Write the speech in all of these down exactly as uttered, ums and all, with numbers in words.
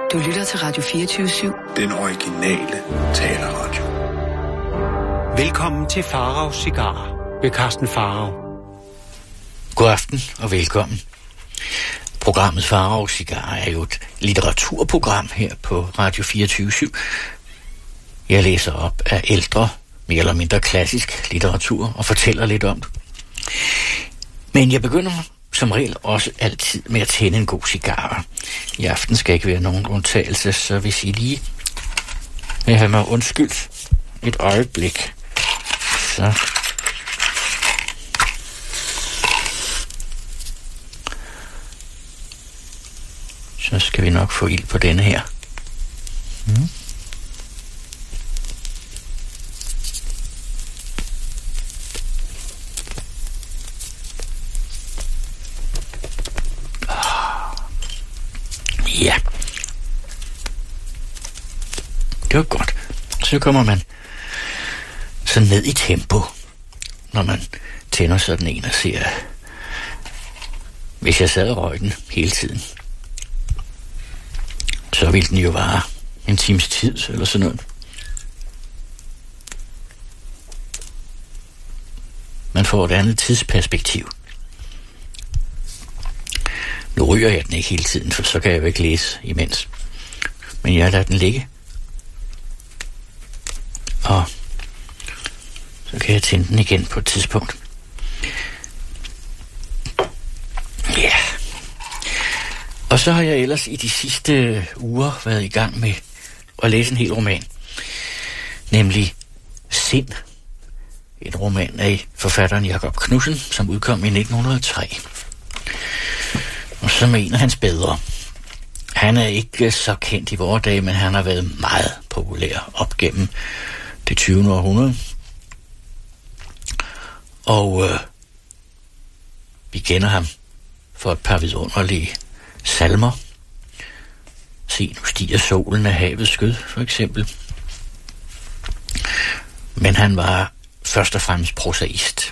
Du lytter til Radio fireogtyve syv. Den originale taleradio. Velkommen til Faraos Cigarer ved Carsten Farao. God aften og velkommen. Programmet Faraos Cigarer er jo et litteraturprogram her på Radio fireogtyve syv. Jeg læser op af ældre, mere eller mindre klassisk litteratur og fortæller lidt om det. Men jeg begynder som regel også altid med at tænde en god cigar. I aften skal ikke være nogen undtagelse, så hvis I lige vil have mig undskyldt et øjeblik, så... Så skal vi nok få ild på denne her. Mm. Ja. Det var godt. Så kommer man så ned i tempo, når man tænder sådan en og ser, hvis jeg sad og røg den hele tiden, så ville den jo vare en times tid eller sådan noget. Man får et andet tidsperspektiv. Nu ryger jeg den ikke hele tiden, for så kan jeg jo ikke læse imens. Men jeg lader den ligge. Og så kan jeg tænde den igen på et tidspunkt. Ja. Yeah. Og så har jeg ellers i de sidste uger været i gang med at læse en hel roman. Nemlig Sind. En roman af forfatteren Jakob Knudsen, som udkom i nitten hundrede og tre. Og som er en af hans bedre. Han er ikke så kendt i vore dage, men han har været meget populær op gennem det tyvende århundrede. Og øh, vi kender ham for et par vidunderlige salmer. Se, nu stiger solen af havets skød, for eksempel. Men han var først og fremmest prosaist.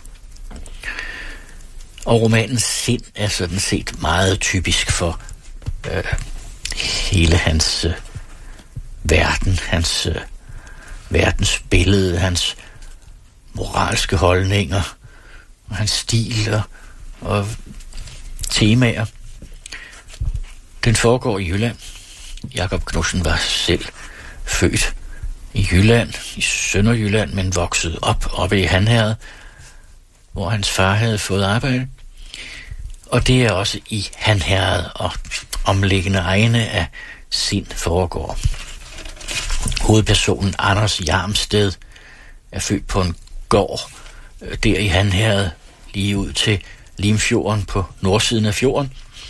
Og romanens Sind er sådan set meget typisk for øh, hele hans øh, verden, hans øh, verdensbillede, hans moralske holdninger, og hans stil og, og temaer. Den foregår i Jylland. Jakob Knudsen var selv født i Jylland, i Sønderjylland, men voksede op oppe i Hanherred, hvor hans far havde fået arbejde. Og det er også i Hanherred og omliggende egne af Sind foregår. Hovedpersonen Anders Jarmsted er født på en gård der i Hanherred, lige ud til Limfjorden på nordsiden af fjorden.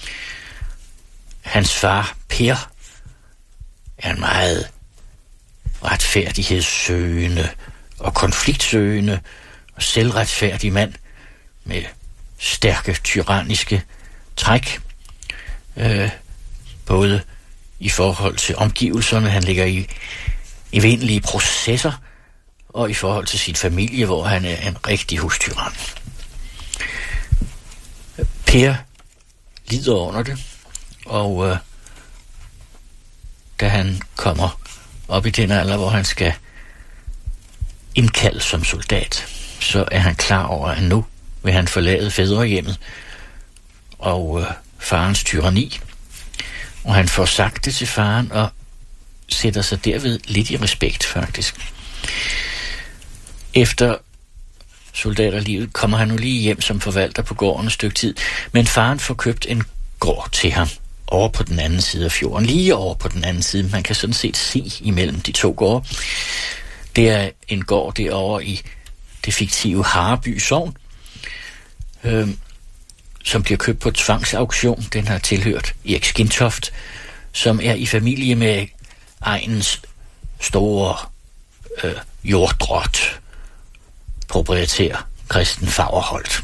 Hans far, Per, er en meget retfærdighedssøgende og konfliktsøgende og selvretfærdig mand med stærke, tyranniske træk. Øh, både i forhold til omgivelserne, han ligger i evindelige processer, og i forhold til sin familie, hvor han er en rigtig hustyran. Per lider under det, og øh, da han kommer op i den alder, hvor han skal indkaldes som soldat, så er han klar over, at nu vil han forlade fædrehjemmet og øh, farens tyranni. Og han får sagt det til faren og sætter sig derved lidt i respekt, faktisk. Efter soldaterlivet kommer han nu lige hjem som forvalter på gården et stykke tid, men faren får købt en gård til ham over på den anden side af fjorden, lige over på den anden side. Man kan sådan set se imellem de to gårde. Det er en gård derovre i det fiktive Hareby Sogn, øh, som bliver købt på tvangsauktion. Den har tilhørt Erik Skintoft, som er i familie med egnens store øh, jorddrot, proprietær Christen Fagerholt.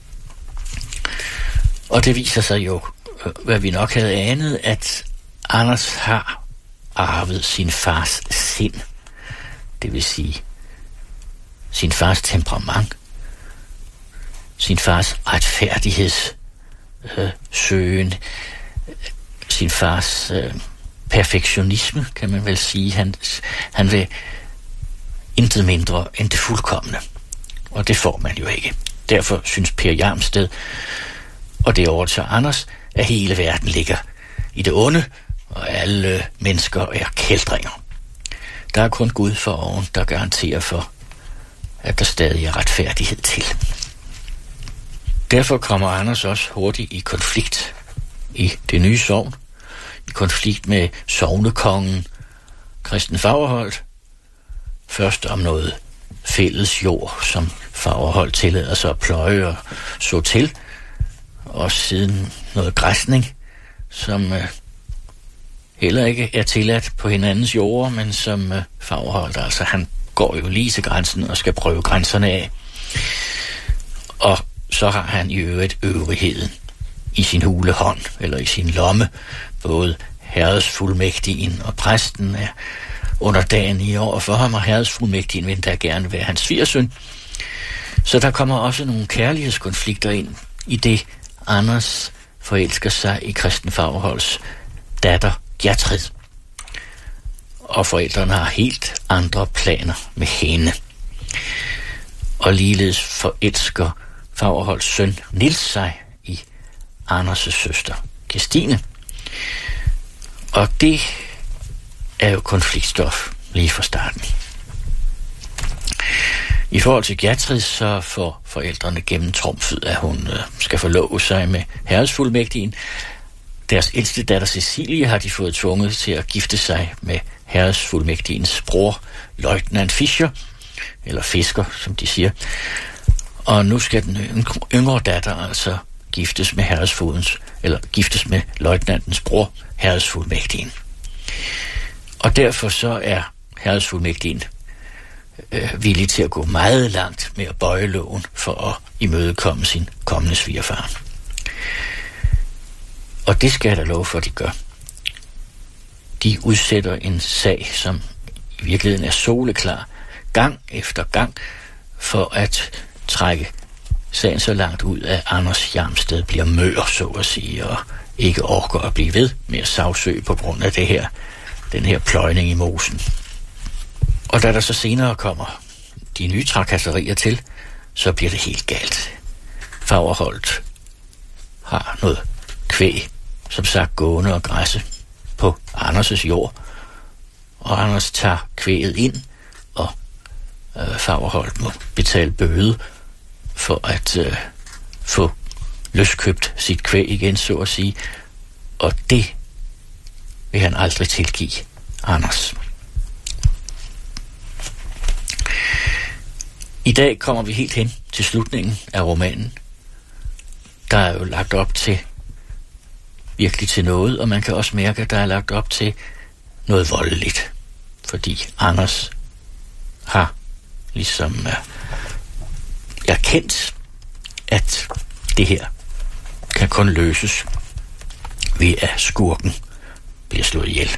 Og det viser sig jo, øh, hvad vi nok havde anet, at Anders har arvet sin fars sind. Det vil sige sin fars temperament, sin fars retfærdigheds øh, søgen, sin fars øh, perfektionisme, kan man vel sige. Han, han vil intet mindre end det fuldkomne. Og det får man jo ikke. Derfor synes Per Hjarmsted, og det overtager Anders, at hele verden ligger i det onde, og alle mennesker er kældringer. Der er kun Gud for oven, der garanterer for, at der stadig er retfærdighed til. Derfor kommer Anders også hurtigt i konflikt i det nye sogn, i konflikt med sognekongen Christen Faurholt, først om noget fælles jord, som Faurholt tillader sig at pløje og så til, og siden noget græsning, som øh, heller ikke er tilladt på hinandens jorder, men som øh, Faurholt, altså han går jo lige til grænsen og skal prøve grænserne af. Og så har han i øvrigt øvrigheden i sin hule hånd, eller i sin lomme. Både herredsfuldmægtigen og præsten er underdanige over for ham, og herredsfuldmægtigen vil da gerne være hans svigersøn. Så der kommer også nogle kærlighedskonflikter ind i det, Anders forelsker sig i Christen Faurholts datter Gertrid. Og forældrene har helt andre planer med hende. Og ligeledes forelsker Faurholts søn Niels sig i Anders' søster Kirstine. Og det er jo konfliktstof lige fra starten. I forhold til Gertrid, så får forældrene gennemtrumfet, at hun øh, skal forlove sig med herredsfuldmægtigen. Deres ældste datter Cecilie har de fået tvunget til at gifte sig med herredsfuldmægtigens bror, løjtnant Fischer, eller Fisker, som de siger. Og nu skal den yngre datter altså giftes med herredsfogdens, eller giftes med løjtnantens bror, herredsfuldmægtigen. Og derfor så er herredsfuldmægtigen øh, villig til at gå meget langt med at bøje loven for at imødekomme sin kommende svigerfar. Og det skal jeg da love for, at de gør. De udsætter en sag, som i virkeligheden er soleklar, gang efter gang, for at trække sagen så langt ud, at Anders Hjarmsted bliver mør, så at sige, og ikke orker at blive ved med at sagsøge på grund af det her, den her pløjning i mosen. Og da der så senere kommer de nye trakasserier til, så bliver det helt galt. Faurholt har noget kvæg, som sagt gående og græsse på Anders' jord, og Anders tager kvæget ind, og øh, Faurholt må betale bøde for at øh, få løskøbt sit kvæg igen, så at sige, og det vil han aldrig tilgive Anders. I dag kommer vi helt hen til slutningen af romanen. Der er jo lagt op til virkelig til noget, og man kan også mærke, at der er lagt op til noget voldeligt, fordi Anders har ligesom øh, erkendt, at det her kan kun løses ved at skurken bliver slået ihjel.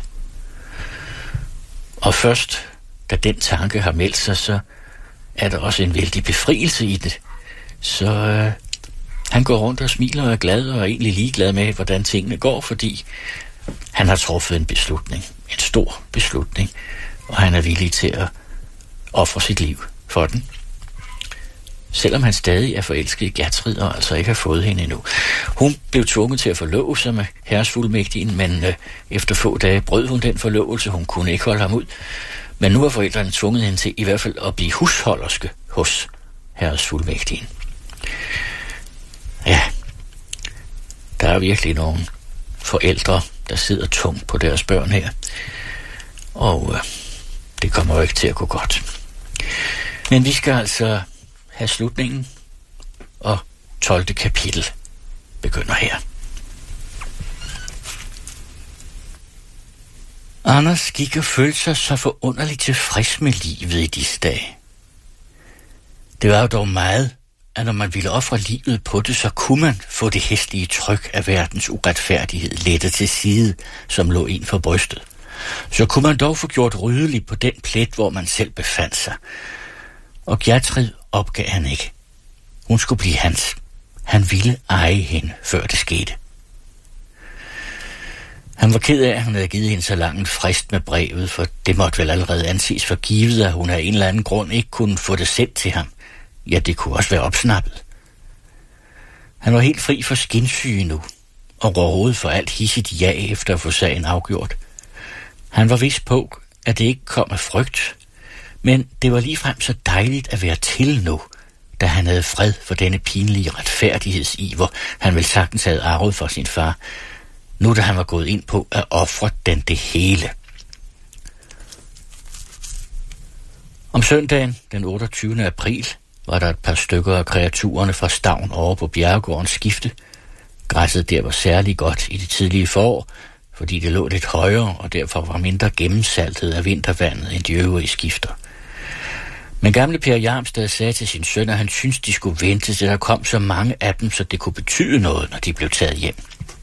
Og først, da den tanke har meldt sig, så er der også en vældig befrielse i det. Så øh, han går rundt og smiler og er glad og er egentlig ligeglad med, hvordan tingene går, fordi han har truffet en beslutning. En stor beslutning. Og han er villig til at ofre sit liv for den. Selvom han stadig er forelsket i Gertrid og altså ikke har fået hende endnu. Hun blev tvunget til at forlove sig med herredsfuldmægtigen, men øh, efter få dage brød hun den forlovelse. Hun kunne ikke holde ham ud. Men nu har forældrene tvunget hende til i hvert fald at blive husholderske hos herredsfuldmægtigen. Ja, der er virkelig nogle forældre, der sidder tungt på deres børn her. Og øh, det kommer jo ikke til at gå godt. Men vi skal altså have slutningen, og tolvte kapitel begynder her. Anders gik og følte sig så forunderligt tilfreds med livet i disse dage. Det var jo dog meget, at når man ville ofre livet på det, så kunne man få det hæslige tryk af verdens uretfærdighed lettet til side, som lå ind for brystet. Så kunne man dog få gjort rydeligt på den plet, hvor man selv befandt sig. Og Gertrid opgav han ikke. Hun skulle blive hans. Han ville eje hende, før det skete. Han var ked af, at han havde givet hende så lang en frist med brevet, for det måtte vel allerede anses for givet, at hun af en eller anden grund ikke kunne få det sendt til ham. Ja, det kunne også være opsnappet. Han var helt fri for skinsyge nu, og rådede for alt hissigt ja efter at få sagen afgjort. Han var vist på, at det ikke kom af frygt, men det var ligefrem så dejligt at være til nu, da han havde fred for denne pinlige retfærdighedsiver, han vel sagtens havde arvet for sin far, nu da han var gået ind på at ofre den det hele. Om søndagen, den otteogtyvende april, var der et par stykker af kreaturerne fra Stavn over på Bjerregårdens skifte. Græsset der var særlig godt i det tidlige forår, fordi det lå lidt højere og derfor var mindre gennemsaltet af vintervandet end de øvrige skifter. Men gamle Per Hjarmstad sagde til sin søn, at han syntes, de skulle vente til der kom så mange af dem, så det kunne betyde noget, når de blev taget hjem.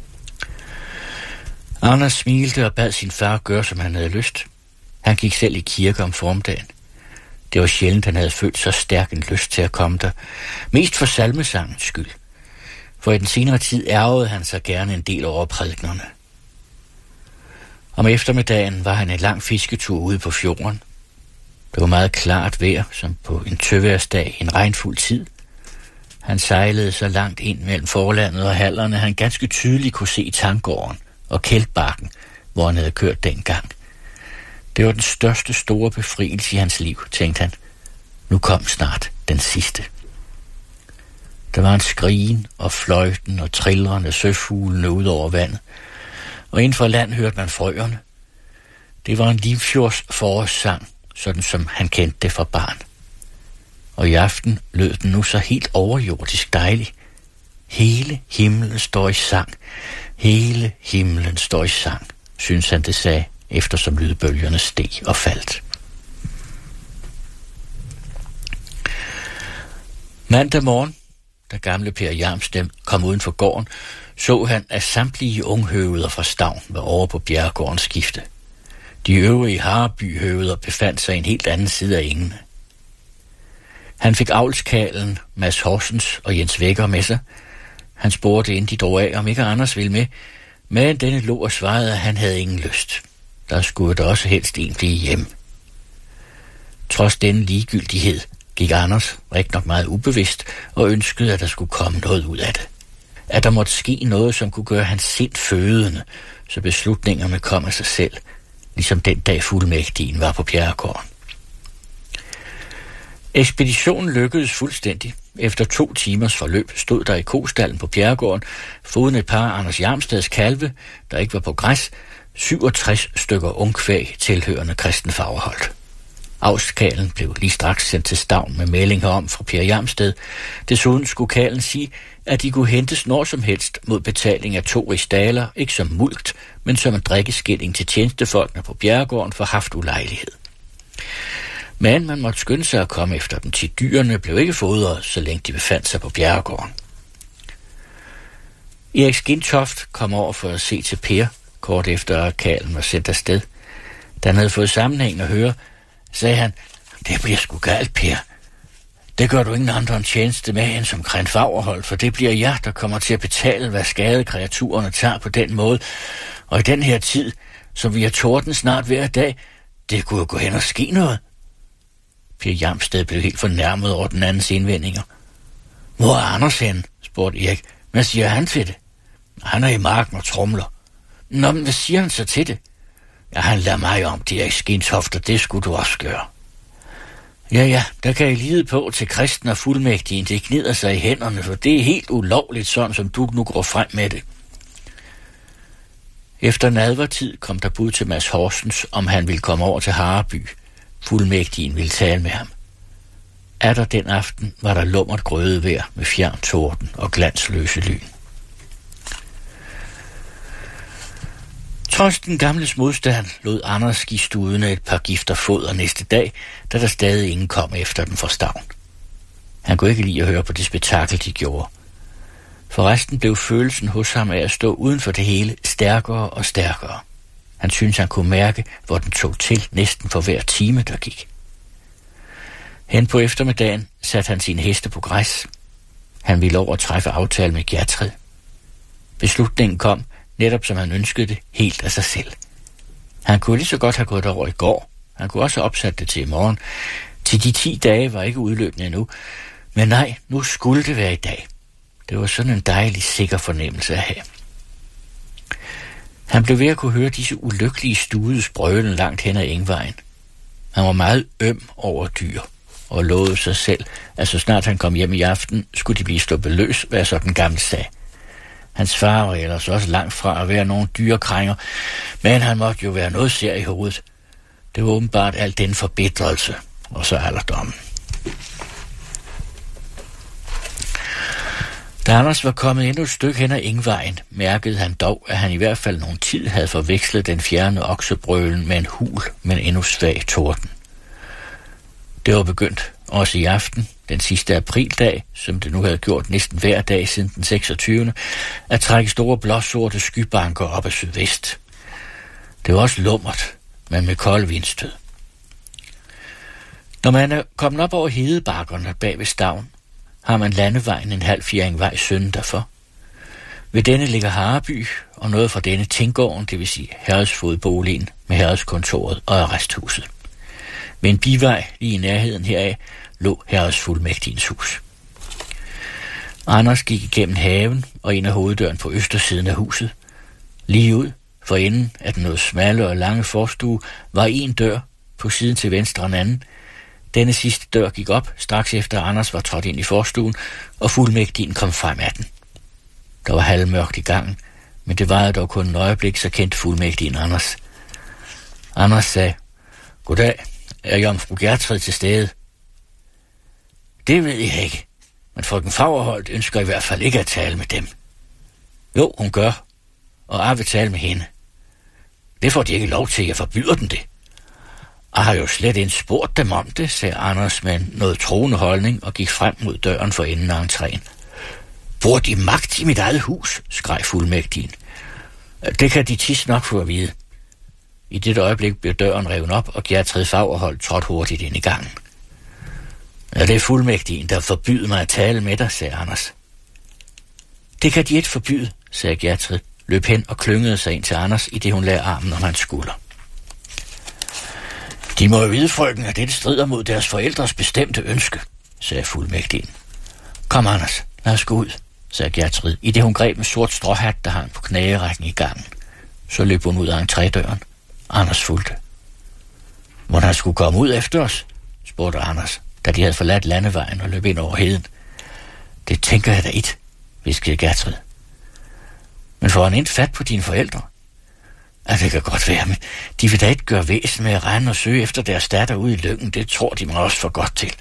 Anders smilte og bad sin far gøre, som han havde lyst. Han gik selv i kirke om formiddagen. Det var sjældent, han havde følt så stærk en lyst til at komme der. Mest for salmesangens skyld. For i den senere tid ærgede han sig gerne en del over prædiknerne. Om eftermiddagen var han en lang fisketur ude på fjorden. Det var meget klart vejr, som på en tøværsdag en regnfuld tid. Han sejlede så langt ind mellem forlandet og hallerne, at han ganske tydeligt kunne se Tanggården og Kælkbakken, hvor han havde kørt dengang. Det var den største store befrielse i hans liv, tænkte han. Nu kom snart den sidste. Der var en skrigen og fløjten og trillrende søfuglene ud over vandet, og inden for land hørte man frøerne. Det var en Limfjords forårssang, sådan som han kendte det fra barn. Og i aften lød den nu så helt overjordisk dejlig. Hele himlen står i sang, hele himlen står i sang, synes han det sagde, eftersom lydbølgerne steg og faldt. Mandag morgen, da gamle Per Hjarmstad kom uden for gården, så han, at samtlige unghøveder fra Stavn var over på Bjerregårdens skifte. De øvrige Hareby-høveder befandt sig i en helt anden side af engene. Han fik avlskalen Mads Horsens og Jens Vækker med sig. Han spurgte, inden de drog af, om ikke Anders ville med, men denne lå og svarede, at han havde ingen lyst. Der skulle der også helst en blive hjem. Trods denne ligegyldighed gik Anders rigtig nok meget ubevidst og ønskede, at der skulle komme noget ud af det. At der måtte ske noget, som kunne gøre hans sind fødende, så beslutningerne kom af sig selv, ligesom den dag fuldmægtigen var på Bjerregården. Ekspeditionen lykkedes fuldstændig. Efter to timers forløb stod der i kostallen på Bjerregården, foruden et par Anders Hjarmstads kalve, der ikke var på græs, syvogtres stykker ungkvæg tilhørende Kristen Fagerholt. Avlskalen blev lige straks sendt til Stavn med melding herom fra Per Hjarmstad. Desuden skulle kalen sige, at de kunne hentes når som helst mod betaling af to rigsdaler, ikke som mulkt, men som en drikkeskilling til tjenestefolkene på Bjerregården for haft ulejlighed. Men man måtte skynde sig at komme efter dem, til dyrene blev ikke fodret, så længe de befandt sig på Bjerregården. Erik Skintoft kom over for at se til Per, kort efter at kalen var sendt afsted. Da han havde fået sammenhæng at høre, sagde han, det bliver sgu galt, Per. Det gør du ingen andre en tjeneste med end som Kristen Fagerholt, for det bliver jer, der kommer til at betale, hvad skade kreaturerne tager på den måde. Og i den her tid, som vi har torden snart hver dag, det kunne jo gå hen og ske noget. Per Hjarmstad blev helt fornærmet over den andens indvendinger. Hvor er Anders henne? Spurgte Erik. Hvad siger han til det? Han er i marken og tromler. Nå, men hvad siger han så til det? Ja, han lader mig om det, Erik Skintoft, og det skulle du også gøre. Ja, ja, der kan I lide på til kristen og fuldmægtigen, det gnider sig i hænderne, for det er helt ulovligt, sådan som du nu går frem med det. Efter nadvertid kom der bud til Mads Horsens, om han ville komme over til Hareby. Fuldmægtigen ville tale med ham. Atter den aften var der lummert grødevejr med fjern torden og glansløse lyn. Trods den gamles modstand lod Anders give studene et par gifter foder næste dag, da der stadig ingen kom efter dem fra Stavn. Han kunne ikke lide at høre på det spektakel, de gjorde. Forresten blev følelsen hos ham af at stå uden for det hele stærkere og stærkere. Han syntes, han kunne mærke, hvor den tog til næsten for hver time, der gik. Hen på eftermiddagen satte han sine heste på græs. Han ville over træffe aftale med Gertred. Beslutningen kom, netop som han ønskede det, helt af sig selv. Han kunne lige så godt have gået derover i går. Han kunne også have opsat det til i morgen. Til de ti dage var ikke udløbende endnu. Men nej, nu skulle det være i dag. Det var sådan en dejlig, sikker fornemmelse at have. Han blev ved at kunne høre disse ulykkelige studes brølen langt hen ad engvejen. Han var meget øm over dyr, og lovede sig selv, at så snart han kom hjem i aften, skulle de blive sluppet løs, hvad så den gamle sagde. Hans far var ellers også langt fra at være nogen dyrekrænger, men han måtte jo være noget sær i hovedet. Det var åbenbart al den forbedrelse, og så alderdommen. Da Anders var kommet endnu et stykke hen ad engvejen, mærkede han dog, at han i hvert fald nogen tid havde forvekslet den fjerne oksebrølen med en hul, men endnu svag torden. Det var begyndt også i aften, den sidste aprildag, som det nu havde gjort næsten hver dag siden den seksogtyvende, at trække store blåsorte skybanker op ad sydvest. Det var også lummert, men med kold vindstød. Når man er kommet op over hedebakkerne bag ved stavn, har man landevejen en halv fjerding vej sønden derfor. Ved denne ligger Hareby, og noget fra denne Tinggården, det vil sige herredsfodboligen med herredskontoret og arresthuset. Ved en bivej lige i nærheden heraf lå herredsfuldmægtigens hus. Anders gik igennem haven og ind ad hoveddøren på østersiden af huset. Lige ud for enden af den noget smalle og lange forstue var en dør, på siden til venstre en anden. Denne sidste dør gik op, straks efter Anders var trådt ind i forstuen, og fuldmægtigen kom frem af den. Der var halvmørkt i gangen, men det varede dog kun et øjeblik, så kendte fuldmægtigen Anders. Anders sagde, goddag, er jomfru Gertrud til stede? Det ved jeg ikke, men frøken Fagerholt ønsker i hvert fald ikke at tale med dem. Jo, hun gør, og jeg vil tale med hende. Det får de ikke lov til, jeg forbyder den det. Jeg har jo slet ikke spurgt dem om det, sagde Anders med noget troende holdning og gik frem mod døren for enden af entréen. Bruger de magt i mit eget hus, skreg fuldmægtigen. Det kan de tis nok få at vide. I dette øjeblik blev døren revet op, og Gertrud Fagerholt trådte hurtigt ind i gangen. Ja, det er fuldmægtigen, der forbyder mig at tale med dig, sagde Anders. Det kan de ikke forbyde, sagde Gertrud, løb hen og klyngede sig ind til Anders, i det hun lagde armen om hans skulder. De må jo vide, frøken, at dette strider mod deres forældres bestemte ønske, sagde fuldmægtigen. Kom, Anders, lad os gå ud, sagde Gertrud, i det hun greb en sort stråhat, der hang på knægerækken i gangen. Så løb hun ud af entrédøren. Anders fulgte. Hvordan han skulle komme ud efter os, spurgte Anders, da de havde forladt landevejen og løb ind over heden. Det tænker jeg da ikke, hviskede Gertrud. Men får han ikke fat på dine forældre? Ja, det kan godt være, men de vil da ikke gøre væsen med at rende og søge efter deres datter ude i Løkken. Det tror de mig også for godt til.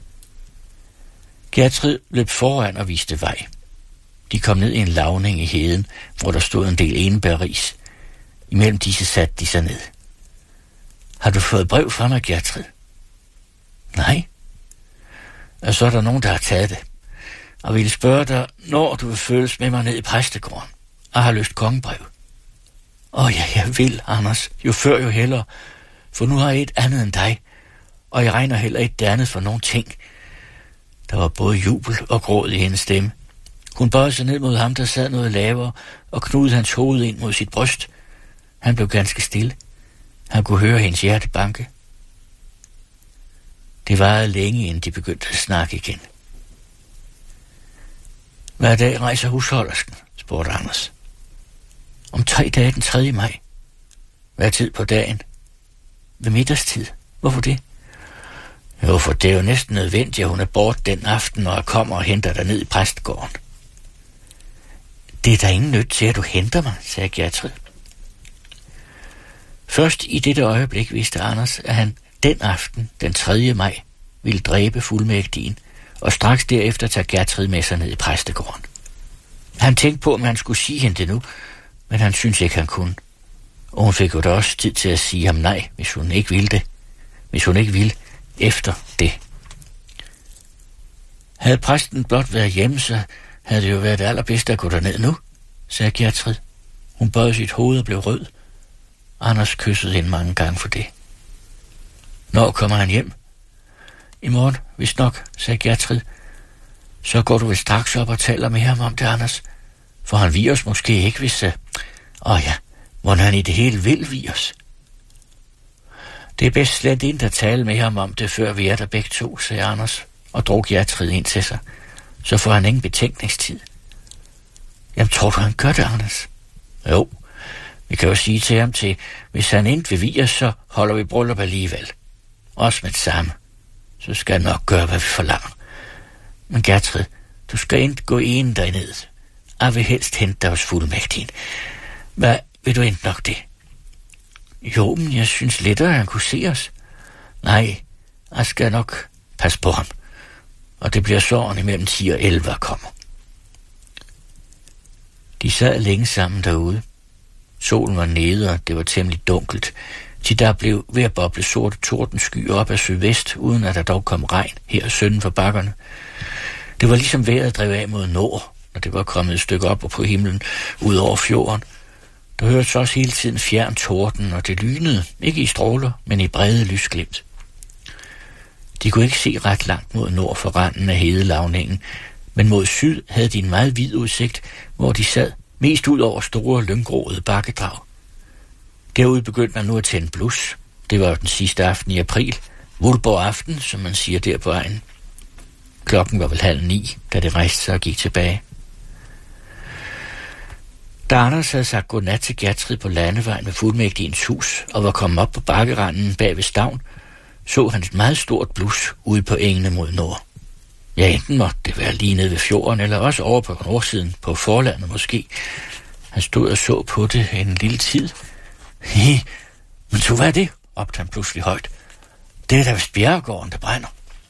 Gertrud løb foran og viste vej. De kom ned i en lavning i heden, hvor der stod en del enebærris. Imellem disse satte de sig ned. Har du fået brev fra mig, Gertrud? Nej. Og så er der nogen, der har taget det. Og ville spørge dig, når du vil følges med mig ned i præstegården. Og har løst kongebrev. Åh ja, jeg vil, Anders. Jo før, jo hellere. For nu har jeg et andet end dig. Og jeg regner heller ikke det andet for nogen ting. Der var både jubel og gråd i hendes stemme. Hun bøjede sig ned mod ham, der sad noget lavere, og knudede hans hoved ind mod sit bryst. Han blev ganske stille. Han kunne høre hendes hjerte banke. Det varede længe, inden de begyndte at snakke igen. Hver dag rejser husholdersken, spurgte Anders. Om tre dage den tredje maj. Hvad tid på dagen? Ved middagstid. Hvorfor det? Jo, for det er jo næsten nødvendigt, at hun er bort den aften, når jeg kommer og henter dig ned i præstegården. Det er der ingen nødt til, at du henter mig, sagde Gertrud. Først i dette øjeblik vidste Anders, at han den aften, den tredje maj, ville dræbe fuldmægtigen, og straks derefter tage Gertrud med sig ned i præstegården. Han tænkte på, om han skulle sige hende det nu, men han syntes ikke, han kunne. Og hun fik jo da også tid til at sige ham nej, hvis hun ikke ville det. Hvis hun ikke ville efter det. Havde præsten blot været hjemme, så havde det jo været det allerbedste at gå derned nu, sagde Gertrud. Hun bøjede sit hoved og blev rød. Anders kyssede hende mange gange for det. Når kommer han hjem? I morgen, hvis nok, sagde Gertrud. Så går du vel straks op og taler med ham om det, Anders. For han viger os måske ikke, hvis, uh, Åh ja, hvordan han i det hele vil vi os. Det er bedst slet ikke at tale med ham om det, før vi er der begge to, sagde Anders, og drog Gertrud ind til sig. Så får han ingen betænkningstid. Jamen, tror du, han gør det, Anders? Jo, vi kan jo sige til ham til, hvis han ikke vil vie os, så holder vi bryllup alligevel. Også med det samme. Så skal han nok gøre, hvad vi forlanger. Men Gertrud, du skal ikke gå en derned. Jeg vil helst hente dig hos fuldmægtigen. Hvad vil du ikke nok det? Jo, men jeg synes lettere, at han kunne se os. Nej, jeg skal nok passe på ham. Og det bliver såren imellem ti og elleve, der kommer. De sad længe sammen derude. Solen var nede, og det var temmelig dunkelt, til der blev ved at boble sorte tordenskyer op af sydvest, uden at der dog kom regn her sønden for bakkerne. Det var ligesom vejret drev af mod nord, når det var kommet et stykke op og på himlen ud over fjorden. Der hørtes også hele tiden fjern torden, og det lynede, ikke i stråler, men i brede lysglimt. De kunne ikke se ret langt mod nord for randen af hedelavningen, men mod syd havde de en meget vid udsigt, hvor de sad mest ud over store lynggroede bakkedrag. Derude begyndte man nu at tænde blus. Det var jo den sidste aften i april. Vulborg aften, som man siger der på vejen. Klokken var vel halv ni, da det rejste sig og gik tilbage. Da Anders havde sagt godnat til Gertrud på landevejen ved fuldmægtigens hus og var kommet op på bakkeranden bag ved stavn, så han et meget stort blus ude på engene mod nord. Ja, enten måtte det være lige nede ved fjorden, eller også over på nordsiden, på forlandet måske. Han stod og så på det en lille tid. He, men så hvad er det? Råbte han pludselig højt. Det er da vist bjerregården, der brænder.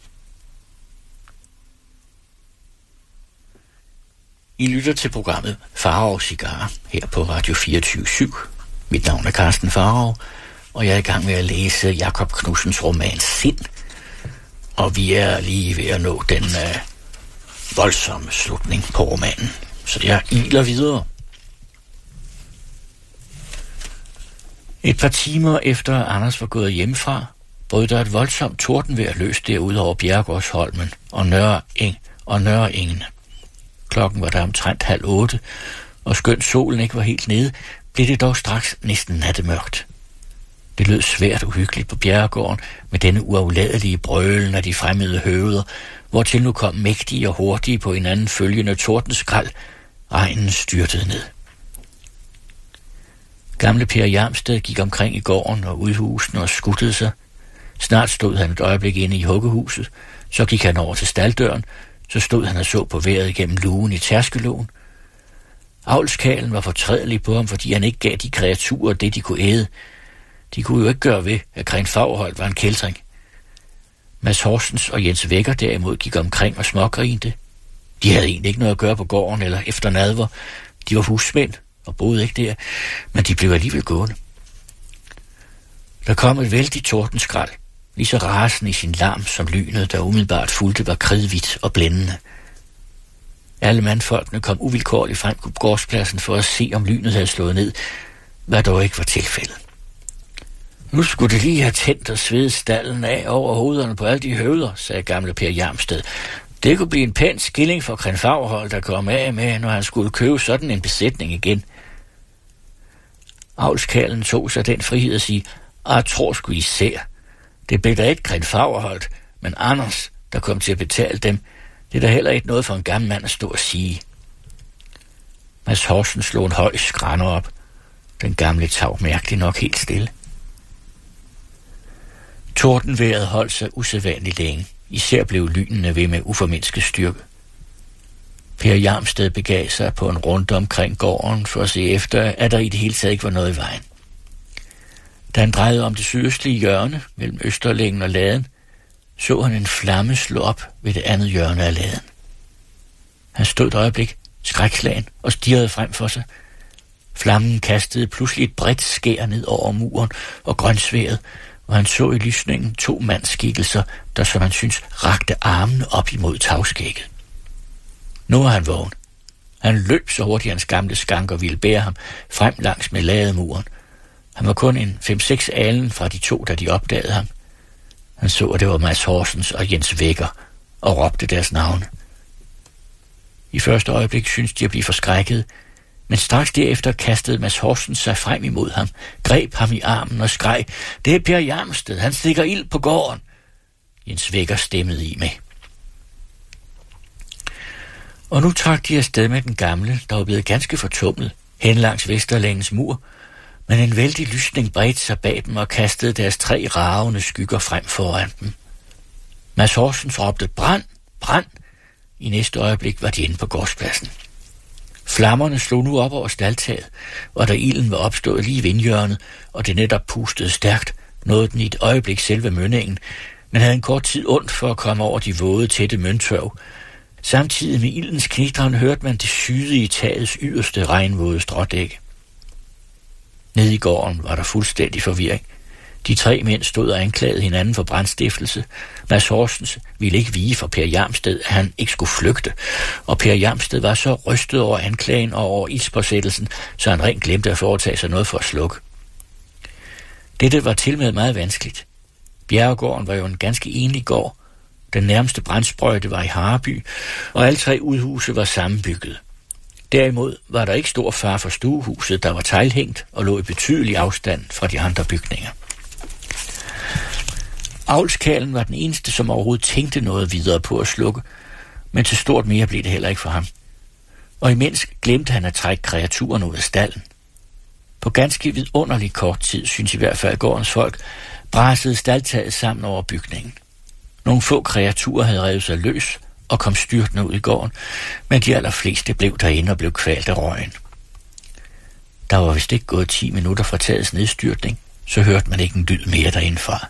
I lytter til programmet Farao Cigarer her på Radio fireogtyve syv. Mit navn er Carsten Farao, og jeg er i gang med at læse Jakob Knudsens roman Sind. Og vi er lige ved at nå den uh, voldsomme slutning på romanen. Så jeg iler videre. Et par timer efter Anders var gået hjemmefra, brød der et voldsomt tordenvejr løs derude over Bjerregårdsholmen og Nørre Eng og Nørre Engene. Klokken var der omtrent halv otte, og skønt solen ikke var helt nede, blev det dog straks næsten nattemørkt. Det lød svært uhyggeligt på Bjerregården med denne uafladelige brølen af de fremmede høveder, hvortil nu kom mægtige og hurtige på hinanden følgende tordenskrald. Regnen styrtede ned. Gamle Per Hjarmsted gik omkring i gården og udhusene og skuttede sig. Snart stod han et øjeblik inde i huggehuset, så gik han over til staldøren, så stod han og så på vejret igennem lugen i tærskelågen. Avlskalen var fortrædelig på ham, fordi han ikke gav de kreaturer det, de kunne æde. De kunne jo ikke gøre ved, at Gren Fagerholt var en kæltring. Mads Horsens og Jens Vækker derimod gik omkring og smågrinte. De havde egentlig ikke noget at gøre på gården eller efter nadver. De var husmænd og boede ikke der, men de blev alligevel gående. Der kom et vældigt tordenskrald, lige så rasende i sin larm som lynet, der umiddelbart fulgte, var kridhvidt og blændende. Alle mandfolkene kom uvilkårligt frem på gårdspladsen for at se, om lynet havde slået ned, hvad dog ikke var tilfældet. Nu skulle det lige have tændt og svedet stallen af over hovederne på alle de høveder, sagde gamle Per Hjarmsted. Det kunne blive en pæn skilling for Gren Fagerholt, der kom af med, når han skulle købe sådan en besætning igen. Avlskallen tog sig den frihed at sige, jeg tror sgu I ser. Det blev da ikke Gren Fagerholt, men Anders, der kom til at betale dem. Det er da heller ikke noget for en gammel mand at stå og sige. Mads Horsen slog en høj skrænder op. Den gamle tav mærkelig nok helt stille. Tordenvejret holdt sig usædvanligt længe. Især blev lynene ved med uformindsket styrke. Per Hjarmsted begav sig på en runde omkring gården for at se efter, at der i det hele taget ikke var noget i vejen. Da han drejede om det sydøstlige hjørne mellem Østerlængen og Laden, så han en flamme slå op ved det andet hjørne af Laden. Han stod et øjeblik skrækslagen og stirrede frem for sig. Flammen kastede pludselig et bredt skær ned over muren og grønsværet, og han så i lysningen to mandskikkelser, der som han synes rakte armene op imod tagskægget. Nu var han vågen. Han løb så hurtigt, hans gamle skanker ville bære ham frem langs med lademuren. Han var kun en fem-seks alen fra de to, da de opdagede ham. Han så, at det var Mads Horsens og Jens Vækker, og råbte deres navne. I første øjeblik syntes de at blive forskrækket, Men straks derefter kastede Mads Horsens sig frem imod ham, greb ham i armen og skreg, det er Per Hjermsted, han stikker ild på gården. Jens Vækker stemmede i med. Og nu trak de afsted med den gamle, der var blevet ganske fortumlet, hen langs Vesterlængens mur, men en vældig lysning bredte sig bag dem og kastede deres tre ragende skygger frem foran dem. Mads Horsens råbte, brand, brand. I næste øjeblik var de inde på gårdspladsen. Flammerne slog nu op over staldtaget, og da ilden var opstået lige i vindhjørnet, og det netop pustede stærkt, nåede den i et øjeblik selve mønningen, men havde en kort tid ondt for at komme over de våde, tætte møntørv. Samtidig med ildens knitren hørte man det syde i tagets yderste regnvåde strådække. Nede i gården var der fuldstændig forvirring. De tre mænd stod og anklagede hinanden for brandstiftelse. Mads Horsens ville ikke vige for Per Hjermsted, at han ikke skulle flygte, og Per Hjermsted var så rystet over anklagen og over ildspåsættelsen, så han rent glemte at foretage sig noget for at slukke. Dette var tilmed meget vanskeligt. Bjerregården var jo en ganske enlig gård. Den nærmeste brandsprøjte var i Hareby, og alle tre udhuse var sammenbygget. Derimod var der ikke stor fare for stuehuset, der var teglhængt og lå i betydelig afstand fra de andre bygninger. Avlskarlen var den eneste, som overhovedet tænkte noget videre på at slukke, men til stort mere blev det heller ikke for ham. Og imens glemte han at trække kreaturen ud af stalden. På ganske vidunderlig kort tid, synes i hvert fald gårdens folk, brasede staldtaget sammen over bygningen. Nogle få kreaturer havde revet sig løs og kom styrtende ud i gården, men de allerfleste blev derinde og blev kvalt af røgen. Der var vist ikke gået ti minutter fra tagets nedstyrtning, så hørte man ikke en lyd mere derindefra.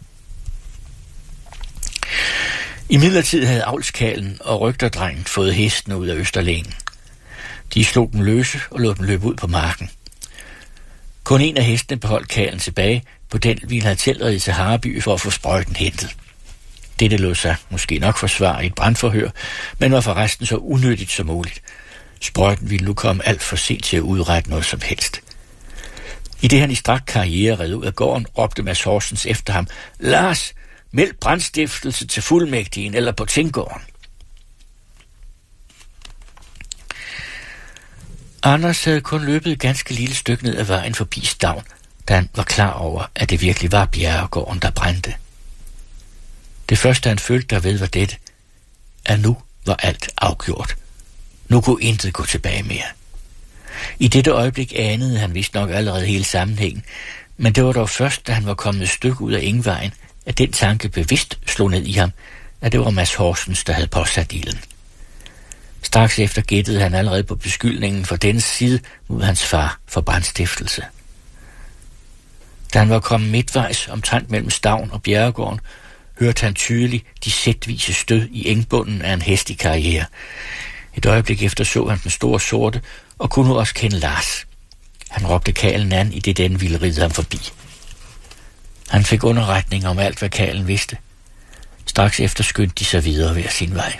I midlertid havde avlskarlen og rygterdrengen fået hestene ud af Østerlængen. De slog dem løse og lod dem løbe ud på marken. Kun en af hestene beholdt karlen tilbage, på den ville have tilredet til Hareby for at få sprøjten hentet. Dette lod sig måske nok forsvare i et brandforhør, men var forresten så unyttigt som muligt. Sprøjten ville nu komme alt for sent til at udrette noget som helst. I det han i strakt karriere red ud af gården, råbte Mads Horsens efter ham, Lars, meld brandstiftelse til fuldmægtigen eller på tinggården. Anders havde kun løbet et ganske lille stykke ned ad vejen forbi Stavn, da han var klar over, at det virkelig var Bjerregården, der brændte. Det første, han følte derved, var dette, at nu var alt afgjort. Nu kunne intet gå tilbage mere. I dette øjeblik anede han vist nok allerede hele sammenhængen, men det var dog først, da han var kommet et stykke ud af Engvejen, at den tanke bevidst slog ned i ham, at det var Mads Horsens, der havde påsat ilden. Straks efter gættede han allerede på beskyldningen fra dennes side mod hans far for brandstiftelse. Da han var kommet midtvejs omtrent mellem Stavn og Bjerregården, hørte han tydeligt de sætvise stød i engbunden af en hest i karriere. Et øjeblik efter så han den store sorte, og kunne nu også kende Lars. Han råbte karlen an, i det den ville ride ham forbi. Han fik underretning om alt, hvad karlen vidste. Straks efter skyndte de sig videre hver sin vej.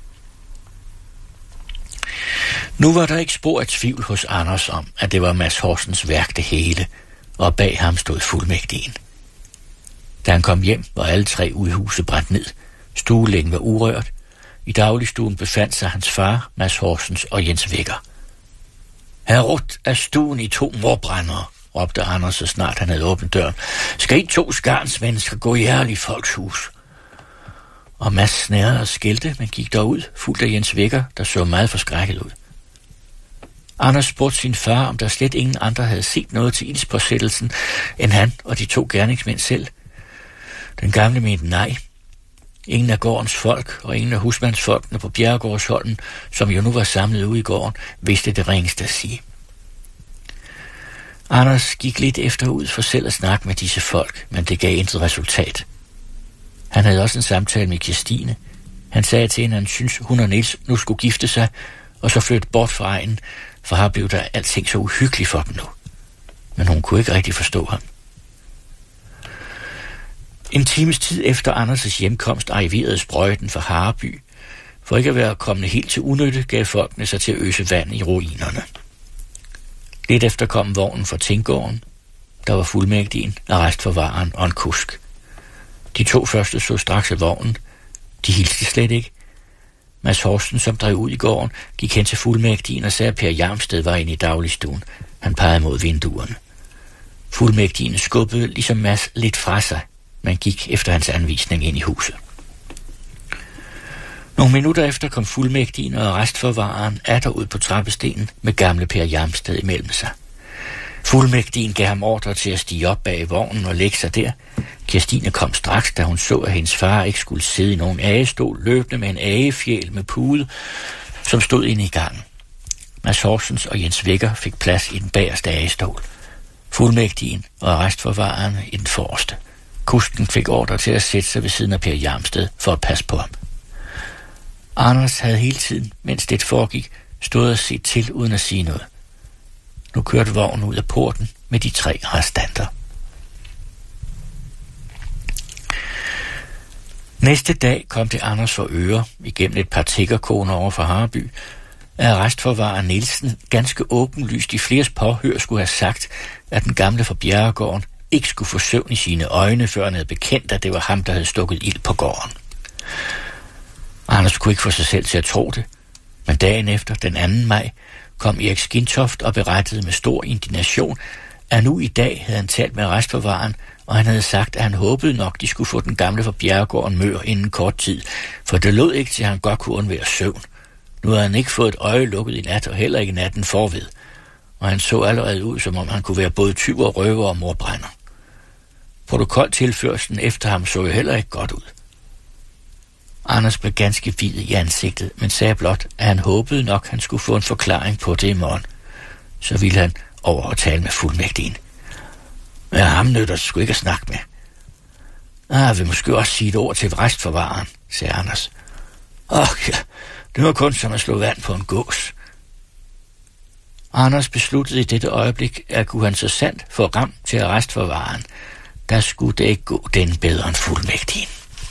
Nu var der ikke spor af tvivl hos Anders om, at det var Mads Horsens værk det hele, og bag ham stod fuldmægtigen. Da han kom hjem, var alle tre udhuse brændt ned. Stuelængen var urørt. I dagligstuen befandt sig hans far, Mads Horsens og Jens Vækker. Herrut er stuen i to morbrændere, råbte Anders, så snart han havde åbnet døren. Skal I to skarnsmennesker gå i ærlig folks hus? Og Mads snærede og skældte, men gik derud, fuldt af Jens Vækker, der så meget forskrækket ud. Anders spurgte sin far, om der slet ingen andre havde set noget til ildspåsættelsen, end han og de to gerningsmænd selv. Den gamle mente nej. Ingen af gårdens folk og ingen af husmandsfolkene på Bjerregårdsholden, som jo nu var samlet ude i gården, vidste det ringeste at sige. Anders gik lidt efter ud for selv at snakke med disse folk, men det gav intet resultat. Han havde også en samtale med Kirstine. Han sagde til hende, at han syntes, hun og Niels nu skulle gifte sig, og så flytte bort fra egnen, for her blev der alting så uhyggeligt for dem nu. Men hun kunne ikke rigtig forstå ham. En times tid efter Anders' hjemkomst arriverede sprøjten fra Hareby. For ikke at være kommet helt til unytte, gav folkene sig til at øse vand i ruinerne. Lidt efter kom vognen fra tinggården. Der var fuldmægtigen, arrestforvareren og en kusk. De to første så straks af vognen. De hilste slet ikke. Mads Horsten, som drev ud i gården, gik hen til fuldmægtigen og sagde, at Per Hjalmsted var inde i dagligstuen. Han pegede mod vinduerne. Fuldmægtigen skubbede ligesom Mads lidt fra sig, men gik efter hans anvisning ind i huset. Nogle minutter efter kom fuldmægtigen og arrestforvareren atter ud på trappestenen med gamle Per Hjalmsted imellem sig. Fuldmægtigen gav ham ordre til at stige op bag vognen og lægge sig der. Kirstine kom straks, da hun så, at hendes far ikke skulle sidde i nogen agestol, løbende med en agefjæl med pude, som stod inde i gangen. Mads Horsens og Jens Vækker fik plads i den bagerste agestol. Fuldmægtigen og arrestforvareren i den forreste. Kusken fik ordre til at sætte sig ved siden af Per Hjalmsted for at passe på ham. Anders havde hele tiden, mens det foregik, stået og set til uden at sige noget. Nu kørte vognen ud af porten med de tre arrestanter. Næste dag kom det Anders for øre, igennem et par tiggerkoner over for Harby, at arrestforvarer Nielsen ganske åbenlyst i fleres påhør skulle have sagt, at den gamle fra Bjerregården ikke skulle få søvn i sine øjne, før han havde bekendt, at det var ham, der havde stukket ild på gården. Anders kunne ikke få sig selv til at tro det, men dagen efter, den anden maj, kom Erik Skintoft og berettede med stor indignation, at nu i dag havde han talt med arrestforvareren, og han havde sagt, at han håbede nok, de skulle få den gamle fra Bjerregården mør inden kort tid, for det lød ikke til, at han godt kunne undvære søvn. Nu havde han ikke fået et øje lukket i nat, og heller ikke natten forved, og han så allerede ud, som om han kunne være både tyv og røver og morbrænder. Protokoltilførslen efter ham så jo heller ikke godt ud. Anders blev ganske hvid i ansigtet, men sagde blot, at han håbede nok, han skulle få en forklaring på det i morgen. Så ville han over og tale med fuldmægtigen. Men ham nødder det sgu ikke at snakke med. Ah, jeg vil måske også sige et ord til arrestforvareren, sagde Anders. Åh ja, det var kun som at slå vand på en gås. Anders besluttede i dette øjeblik, at kunne han så sandt få ram til arrestforvareren, der skulle det ikke gå den bedre end fuldmægtigen.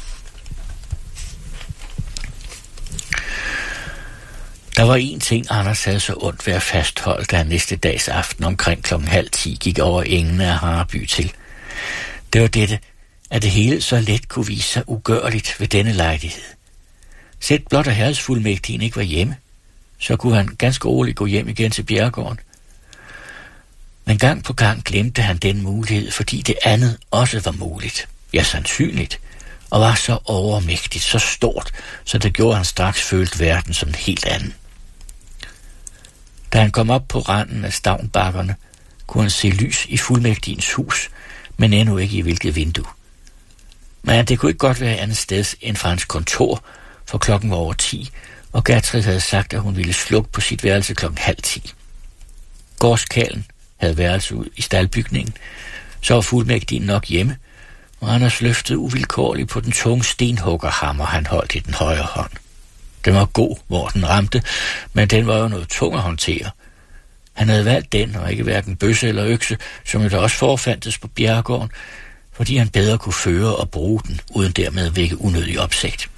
Der var en ting, Anders havde så ondt ved at fastholde, da han næste dags aften omkring klokken halv ti gik over engene af Harby til. Det var dette, at det hele så let kunne vise sig ugørligt ved denne lejlighed. Sæt blot at herredsfuldmægtigen ikke var hjemme, så kunne han ganske roligt gå hjem igen til Bjerregården. Men gang på gang glemte han den mulighed, fordi det andet også var muligt, ja sandsynligt, og var så overmægtigt, så stort, så det gjorde han straks følte verden som en helt anden. Da han kom op på randen af stavnbakkerne, kunne han se lys i fuldmægtigens hus, men endnu ikke i hvilket vindue. Men det kunne ikke godt være andet sted end fra hans kontor, for klokken var over ti, og Gertrud havde sagt, at hun ville slukke på sit værelse klokken halv ti. Gårdskallen havde værelse ud i staldbygningen, så var fuldmægtigen nok hjemme, og Anders løftede uvilkårligt på den tunge stenhuggerhammer, han holdt i den højre hånd. Den var god, hvor den ramte, men den var jo noget tung at håndtere. Han havde valgt den, og ikke hverken bøsse eller økse, som jo der også forfandtes på Bjerregården, fordi han bedre kunne føre og bruge den, uden dermed at vække unødig opsigt.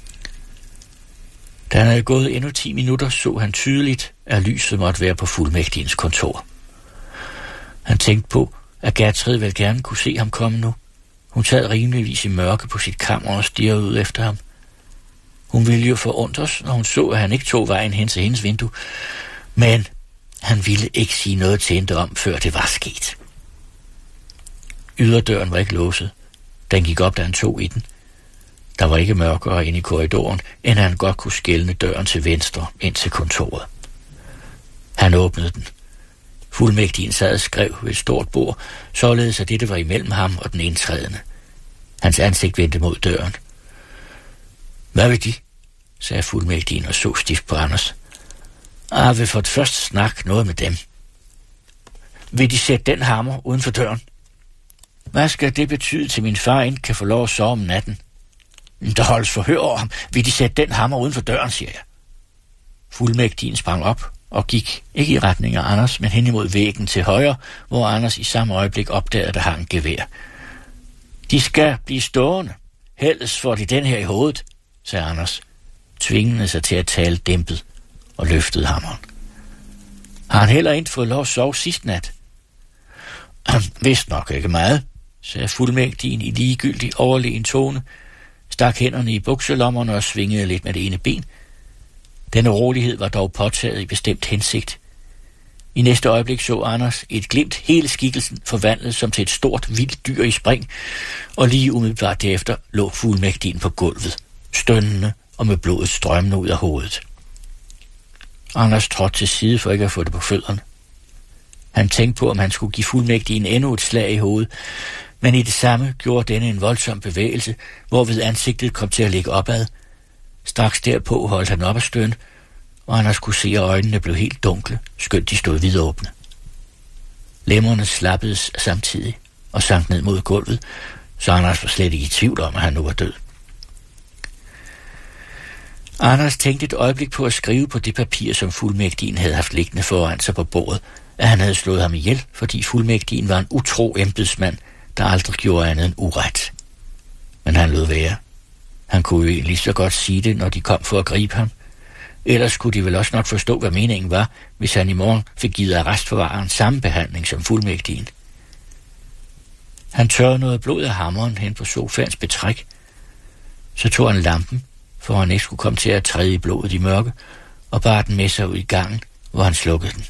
Da han havde gået endnu ti minutter, så han tydeligt, at lyset måtte være på fuldmægtigens kontor. Han tænkte på, at Gertrud vel gerne kunne se ham komme nu. Hun sad rimeligvis i mørke på sit kammer og stirrede ud efter ham. Hun ville jo forundres, når hun så, at han ikke tog vejen hen til hendes vindue. Men han ville ikke sige noget til hende om, før det var sket. Yderdøren var ikke låset. Den gik op, da han tog i den. Der var ikke mørkere inde i korridoren, end han godt kunne skelne døren til venstre ind til kontoret. Han åbnede den. Fuldmægtigen sad og skrev ved et stort bord, således at dette var imellem ham og den indtrædende. Hans ansigt vendte mod døren. Hvad vil de? Sagde fuldmægtigen og så stift på Anders. Jeg vil for det første snakke noget med dem. Vil de sætte den hammer uden for døren? Hvad skal det betyde til min far ikke kan få lov at sove om natten? Der holdes forhør over ham. Vil de sætte den hammer uden for døren, siger jeg. Fuldmægtigen sprang op og gik ikke i retning af Anders, men hen imod væggen til højre, hvor Anders i samme øjeblik opdagede, at der hang gevær. De skal blive stående. Helst får de den her i hovedet, sagde Anders, tvingende sig til at tale dæmpet og løftede hammeren. Har han heller ikke fået lov at sove sidst nat? Vist nok ikke meget, sagde fuldmægtigen i ligegyldig overlegen tone, stak hænderne i bukselommerne og svingede lidt med det ene ben. Denne rolighed var dog påtaget i bestemt hensigt. I næste øjeblik så Anders et glimt hele skikkelsen forvandlet som til et stort, vildt dyr i spring, og lige umiddelbart derefter lå fuldmægtigen på gulvet, stønnende og med blodet strømmende ud af hovedet. Anders trådte til side for ikke at få det på fødderne. Han tænkte på, om han skulle give fuldmægtigen endnu et slag i hovedet, men i det samme gjorde denne en voldsom bevægelse, hvorved ansigtet kom til at ligge opad. Straks derpå holdt han op at stønne, og Anders kunne se, at øjnene blev helt dunkle, skønt de stod vidåbne. Lemmerne slappedes samtidig og sank ned mod gulvet, så Anders var slet ikke i tvivl om, at han nu var død. Anders tænkte et øjeblik på at skrive på det papir, som fuldmægtigen havde haft liggende foran sig på bordet, at han havde slået ham ihjel, fordi fuldmægtigen var en utro embedsmand, der aldrig gjorde andet end uret. Men han lod være. Han kunne jo egentlig så godt sige det, når de kom for at gribe ham. Ellers skulle de vel også nok forstå, hvad meningen var, hvis han i morgen fik givet arrestforvareren samme behandling som fuldmægtigen. Han tørrede noget blod af hammeren hen på sofaens betræk. Så tog han lampen, for han ikke skulle komme til at træde i blodet i mørke, og bar den med sig ud i gangen, hvor han slukkede den.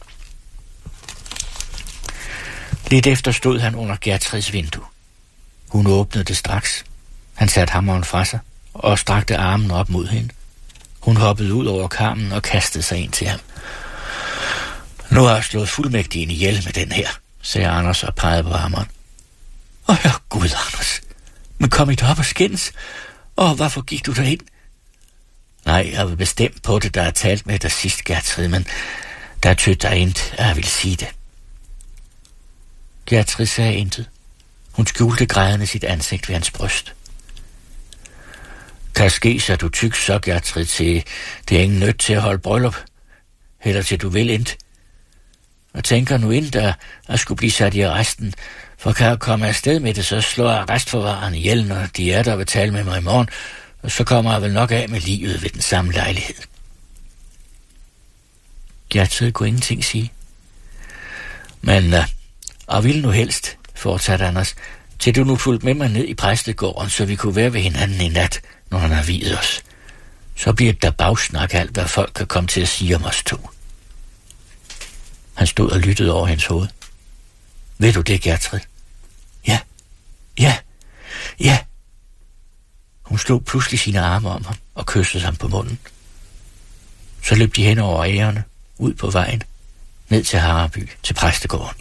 Lidt efter stod han under Gertrids vindue. Hun åbnede det straks. Han satte hammeren fra sig og strakte armen op mod hende. Hun hoppede ud over karmen og kastede sig ind til ham. Nu har jeg slået fuldmægtigen ihjel med den her, sagde Anders og pegede på hammeren. Åh, ja, Gud, Anders. Men kom I op og skændes? Og hvorfor gik du derind? Nej, jeg var bestemt på det, der er talt med dig sidst, Gertrid, men der tød der intet, at jeg ville sige det. Gertrid sagde intet. Hun skjulte grædende sit ansigt ved hans bryst. Kan ske, så du tyk så, Gertrid, til det er ingen nødt til at holde bryllup. Heller til du vil intet. Og tænker nu ind, der at skulle blive sat i arresten, for kan jeg komme afsted med det, så slår jeg arrestforvareren ihjel, når de er der vil tale med mig i morgen, og så kommer jeg vel nok af med livet ved den samme lejlighed. Gertrid kunne ingenting sige. Men, uh, og ville nu helst, fortsatte Anders, til du nu fulgte med mig ned i præstegården, så vi kunne være ved hinanden i nat, når han har viet os. Så bliver der bagsnak alt, hvad folk kan komme til at sige om os to. Han stod og lyttede over hendes hoved. Ved du det, Gertrid? Ja, ja, ja. Hun slog pludselig sine arme om ham og kyssede ham på munden. Så løb de hen over ærerne, ud på vejen, ned til Harreby, til præstegården.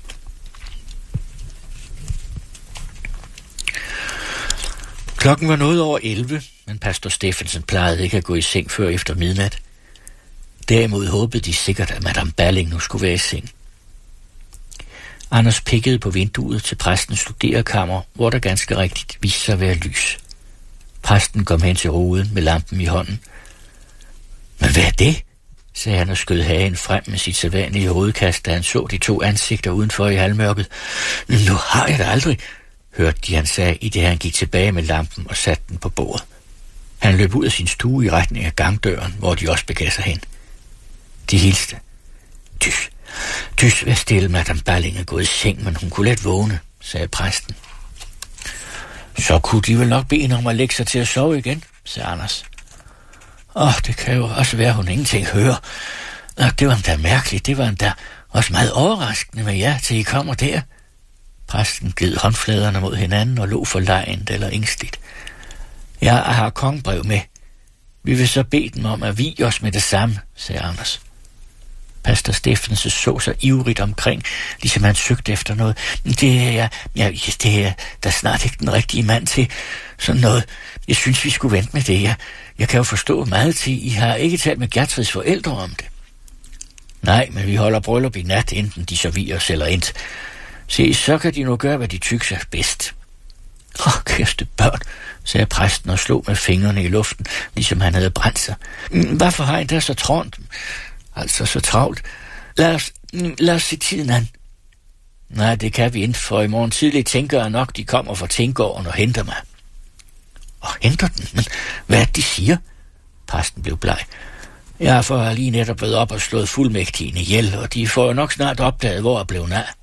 Klokken var noget over elleve, men pastor Steffensen plejede ikke at gå i seng før efter midnat. Derimod håbede de sikkert, at Madame Balling nu skulle være i seng. Anders pikkede på vinduet til præstens studerekammer, hvor der ganske rigtigt viste sig at være lys. Præsten kom hen til ruden med lampen i hånden. Men hvad er det? Sagde han og skød hagen frem med sit sædvanlige hovedkast, da han så de to ansigter udenfor i halvmørket. Nu har jeg det aldrig, hørte de, han sagde, i det han gik tilbage med lampen og satte den på bordet. Han løb ud af sin stue i retning af gangdøren, hvor de også begav sig hen. De hilste. Tys, tys, vær stille, Madame Balling er gået i seng, men hun kunne let vågne, sagde præsten. Så kunne de vel nok bede hende om at lægge sig til at sove igen, sagde Anders. Åh, det kan jo også være, hun ingenting hører. Nå, det var da mærkeligt, det var da også meget overraskende med jer, til I kommer der. Præsten gled håndfladerne mod hinanden og lå forlegent eller ængstligt. Jeg har kongebrev med. Vi vil så bede dem om at vie os med det samme, sagde Anders. Pastor Steffensen så sig ivrigt omkring, ligesom han søgte efter noget. Det er jeg, ja, det er der snart ikke den rigtige mand til sådan noget. Jeg synes, vi skulle vente med det. Jeg, jeg kan jo forstå meget til, I har ikke talt med Gertrids forældre om det. Nej, men vi holder bryllup i nat, enten de så vier os eller ent. Se, så kan de nu gøre, hvad de tykker sig bedst. Åh, oh, kæreste børn, sagde præsten og slog med fingrene i luften, ligesom han havde brændt sig. Hvorfor har I da så trådt? Altså så travlt. Lad os, lad os se tiden an. Nej, det kan vi ikke, for i morgen tidligt tænker jeg nok, de kommer fra Tingården og henter mig. Og henter den? Men hvad er det, de siger? Præsten blev bleg. Jeg får lige netop været op og slået fuldmægtigen ihjel, og de får jo nok snart opdaget, hvor jeg blev nær.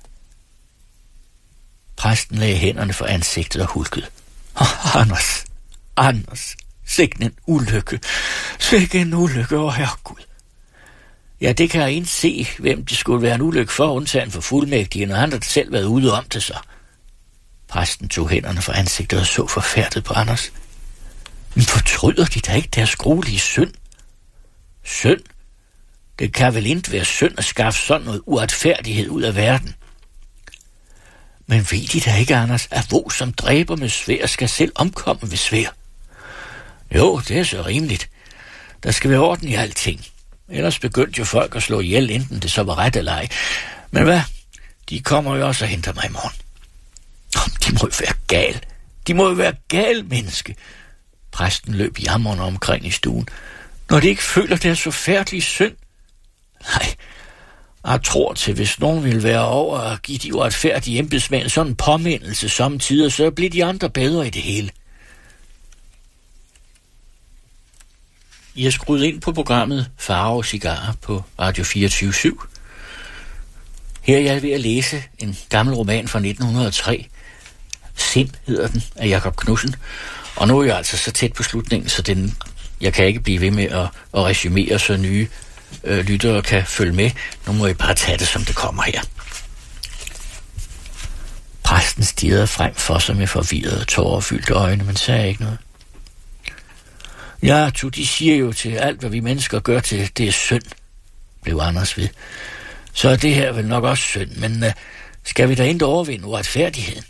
Præsten lagde hænderne for ansigtet og hulkede. Oh, Anders, Anders, sikke en ulykke, sikke en ulykke, åh oh, herregud. Ja, det kan jeg ikke se, hvem det skulle være en ulykke for, undtagen for fuldmægtige, når han har selv været ude om det så. Præsten tog hænderne fra ansigtet og så forfærdet på Anders. Men fortryder de da ikke deres gruelige synd? Synd? Det kan vel ikke være synd at skaffe sådan noget uretfærdighed ud af verden. Men ved de da ikke, Anders, at hvor som dræber med svær skal selv omkomme ved svær? Jo, det er så rimeligt. Der skal være orden i alting. Ellers begyndte jo folk at slå ihjel, enten det så var ret eller ej. Men hvad? De kommer jo også og henter mig i morgen. De må jo være gal. De må jo være gal, menneske. Præsten løb jammerne omkring i stuen. Når de ikke føler deres forfærdelige synd. Nej, jeg tror til, hvis nogen ville være over at give de uretfærdige embedsmænd sådan en påmindelse samtidig, så bliver de andre bedre i det hele. I har skruet ind på programmet Farve og Cigarer på Radio fireogtyve syv. Her er jeg ved at læse en gammel roman fra nitten hundrede og tre. Sind hedder den, af Jakob Knudsen. Og nu er jeg altså så tæt på slutningen, så den, jeg kan ikke blive ved med at, at resumere, så nye øh, lyttere kan følge med. Nu må jeg bare tage det, som det kommer her. Præsten stirrede frem for sig med forvirrede, tårerfyldte øjne, men sagde ikke noget. Ja, du, de siger jo til alt, hvad vi mennesker gør til, det er synd, blev Anders ved. Så er det her vel nok også synd, men uh, skal vi da ikke overvinde uretfærdigheden?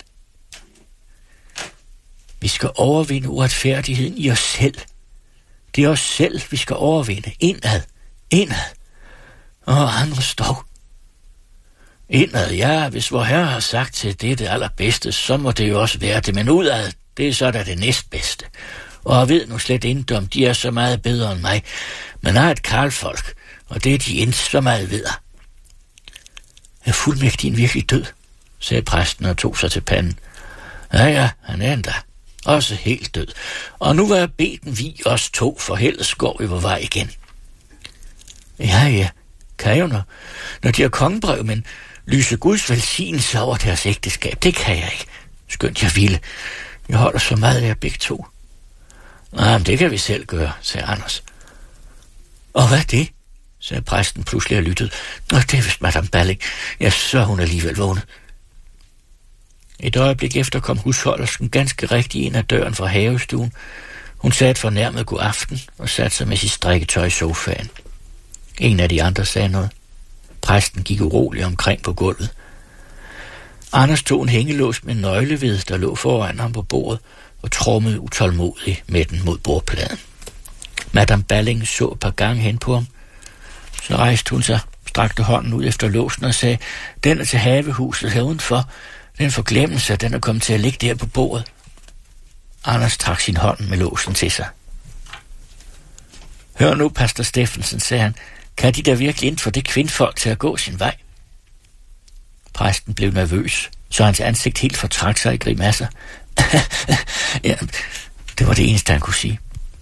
Vi skal overvinde uretfærdigheden i os selv. Det er os selv, vi skal overvinde. Indad. Indad. Og andre står. Indad, ja, hvis vor herre har sagt til det er det allerbedste, så må det jo også være det. Men udad, det er så da det næstbedste. Og jeg ved nu slet ikke, om de er så meget bedre end mig. Men jeg er et karlfolk, og det er de ikke så meget ved. Er fuldmægtigen virkelig død? Sagde præsten og tog sig til panden. Ja, ja, han er endda. Også helt død. Og nu var jeg bedt vi os to, for ellers går vi på vej igen. Ja, ja, kan jo når, når de har kongebrev, men lyse Guds velsignelse over deres ægteskab, det kan jeg ikke. Skønt jeg ville. Jeg holder så meget af jer begge to. Nej, men det kan vi selv gøre, sagde Anders. Og hvad er det? Sagde præsten pludselig og lyttede. Nå, det er vist Madame Balling. Ja, så er hun alligevel vågnet. Et øjeblik efter kom husholdersken ganske rigtig ind ad døren fra havestuen. Hun sagde et fornærmet god aften og satte sig med sit strikketøj i sofaen. En af de andre sagde noget. Præsten gik urolig omkring på gulvet. Anders tog en hængelås med nøgleved, der lå foran ham på bordet, og trommede utålmodigt med den mod bordpladen. Madame Balling så et par gange hen på ham. Så rejste hun sig, strakte hånden ud efter låsen og sagde, den er til havehuset herudenfor. Den forglemmelse, den er kommet til at ligge der på bordet. Anders trak sin hånd med låsen til sig. Hør nu, pastor Steffensen, sagde han, kan de da virkelig ikke få det kvindfolk til at gå sin vej? Præsten blev nervøs, så hans ansigt helt fortrak sig i grimasser. Ja, det var det eneste, han kunne sige.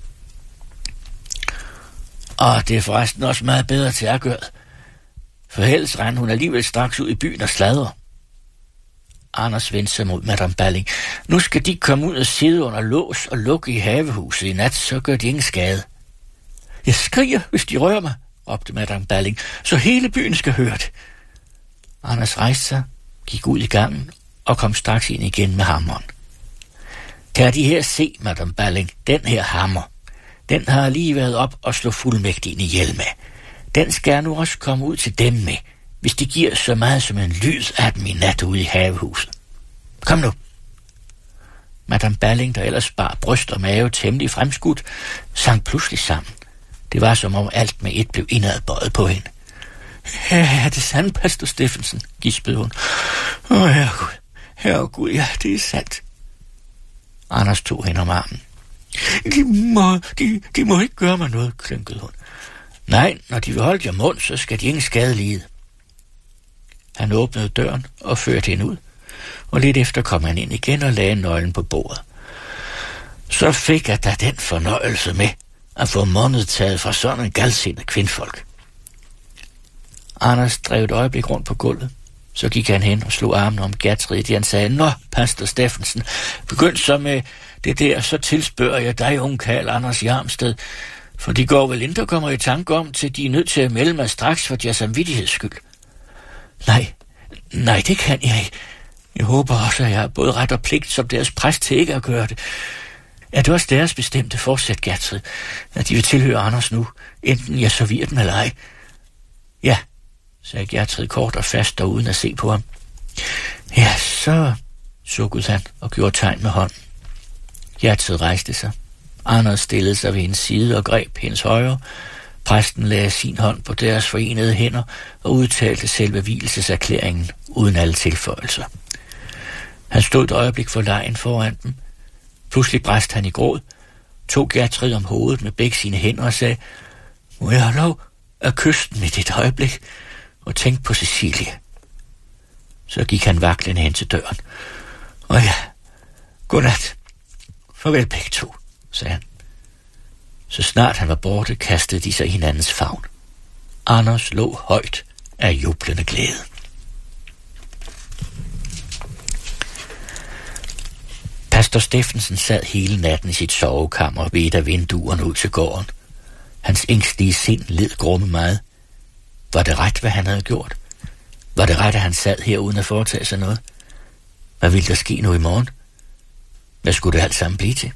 Og det er forresten også meget bedre til at gøre. For ellers rendte hun alligevel straks ud i byen og sladre. Anders vendte sig mod Madame Balling. Nu skal de komme ud og sidde under lås og lukke i havehuset i nat, så gør de ingen skade. Jeg skriger, hvis de rører mig, råbte Madame Balling, så hele byen skal høre det. Anders rejste sig, gik ud i gangen og kom straks ind igen med hammeren. Kan de her se, Madame Balling, den her hammer? Den har lige været op og slå fuldmægtigen ihjel med. Den skal nu også komme ud til dem med, hvis de giver så meget som en lyd af dem i nat ude i havehuset. Kom nu. Madame Balling, der ellers bar bryst og mave temmelig fremskudt, sang pludselig sammen. Det var som om alt med et blev indadbøjet på hende. Ja, det er sandt, pastor Steffensen, gispede hun. Åh, herregud, herregud, ja, det er sandt. Anders tog hende om armen. De må, de, de må ikke gøre mig noget, klynkede hun. Nej, når de vil holde jer mund, så skal de ingen skade lide. Han åbnede døren og førte hende ud, og lidt efter kom han ind igen og lagde nøglen på bordet. Så fik jeg da den fornøjelse med at få måned taget fra sådan en galsindet kvindfolk. Anders drev et øjeblik rundt på gulvet. Så gik han hen og slog armen om Gertrud, han sagde, nå, pastor Steffensen, begynd så med det der, så tilspørger jeg dig, unge kald Anders Jarmsted. For de går vel ikke, kommer i tanke om, til de er nødt til at melde mig straks for deres samvittigheds skyld. Nej, nej, det kan jeg ikke. Jeg håber også, at jeg har både ret og pligt som deres præst til ikke at gøre det. Er det også deres bestemte forsæt, Gertrud, at de vil tilhøre Anders nu, enten jeg servirer dem eller ej? Ja, sagde Gertrud kort og fast og uden at se på ham. Ja, så, sukkede han og gjorde tegn med hånden. Gertrud rejste sig. Anders stillede sig ved hendes side og greb hendes højre. Præsten lagde sin hånd på deres forenede hænder og udtalte selve vielseserklæringen uden alle tilføjelser. Han stod et øjeblik for lejen foran dem. Pludselig bræste han i gråd, tog Gertrud om hovedet med begge sine hænder og sagde, må jeg have lov at kysse den i dit øjeblik og tænke på Cecilie. Så gik han vaklende hen til døren. Og ja, godnat. Farvel begge to, sagde han. Så snart han var borte, kastede de sig i hinandens favn. Anders lå højt af jublende glæde. Pastor Steffensen sad hele natten i sit sovekammer ved et af vinduerne ud til gården. Hans ængstlige sind led grumme meget. Var det ret, hvad han havde gjort? Var det ret, at han sad her uden at foretage sig noget? Hvad ville der ske nu i morgen? Hvad skulle det alt sammen blive til?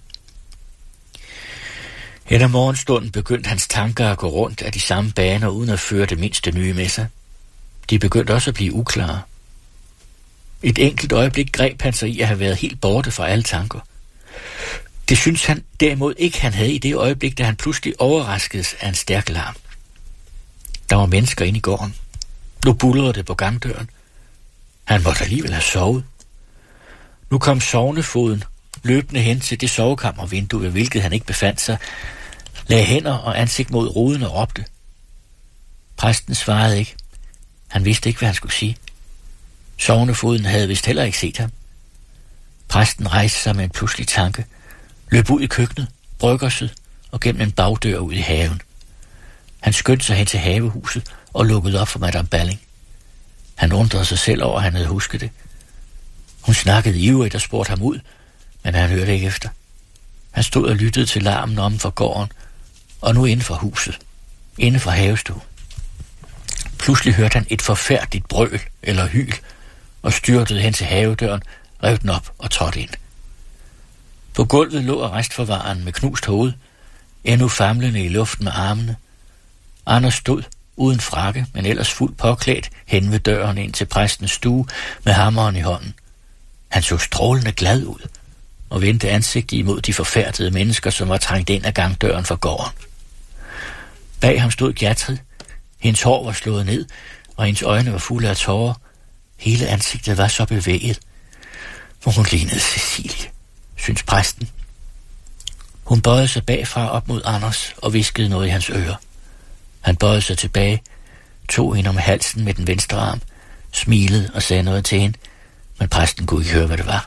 Efter morgenstunden begyndte hans tanker at gå rundt af de samme baner, uden at føre det mindste nye med sig. De begyndte også at blive uklare. Et enkelt øjeblik greb han sig i at have været helt borte fra alle tanker. Det synes han derimod ikke, han havde i det øjeblik, da han pludselig overraskedes af en stærk larm. Der var mennesker inde i gården. Nu buldrede det på gangdøren. Han måtte alligevel have sovet. Nu kom sovnefoden løbende hen til det sovekammervindue, ved hvilket han ikke befandt sig, lagde hænder og ansigt mod ruden og råbte. Præsten svarede ikke. Han vidste ikke, hvad han skulle sige. Sovnefoden havde vist heller ikke set ham. Præsten rejste sig med en pludselig tanke, løb ud i køkkenet, bryggerset og gennem en bagdør ud i haven. Han skyndte sig hen til havehuset og lukkede op for Madame Balling. Han undrede sig selv over, at han havde husket det. Hun snakkede ivrigt og spurgte ham ud, men han hørte ikke efter. Han stod og lyttede til larmen om for gården, og nu inden for huset, inden for havestuen. Pludselig hørte han et forfærdeligt brøl eller hyl, og styrtede hen til havedøren, rev den op og trådte ind. På gulvet lå arrestforvareren med knust hoved, endnu famlende i luften med armene. Anders stod uden frakke, men ellers fuldt påklædt hen ved døren ind til præstens stue med hammeren i hånden. Han så strålende glad ud og vendte ansigtet imod de forfærdede mennesker, som var trængt ind ad gangdøren for gården. Bag ham stod Gertrud. Hendes hår var slået ned, og hendes øjne var fulde af tårer. Hele ansigtet var så bevæget, hvor hun lignede Cecilie, synes præsten. Hun bøjede sig bagfra op mod Anders og viskede noget i hans øre. Han bøjede sig tilbage, tog hende om halsen med den venstre arm, smilede og sagde noget til hende, men præsten kunne ikke høre, hvad det var.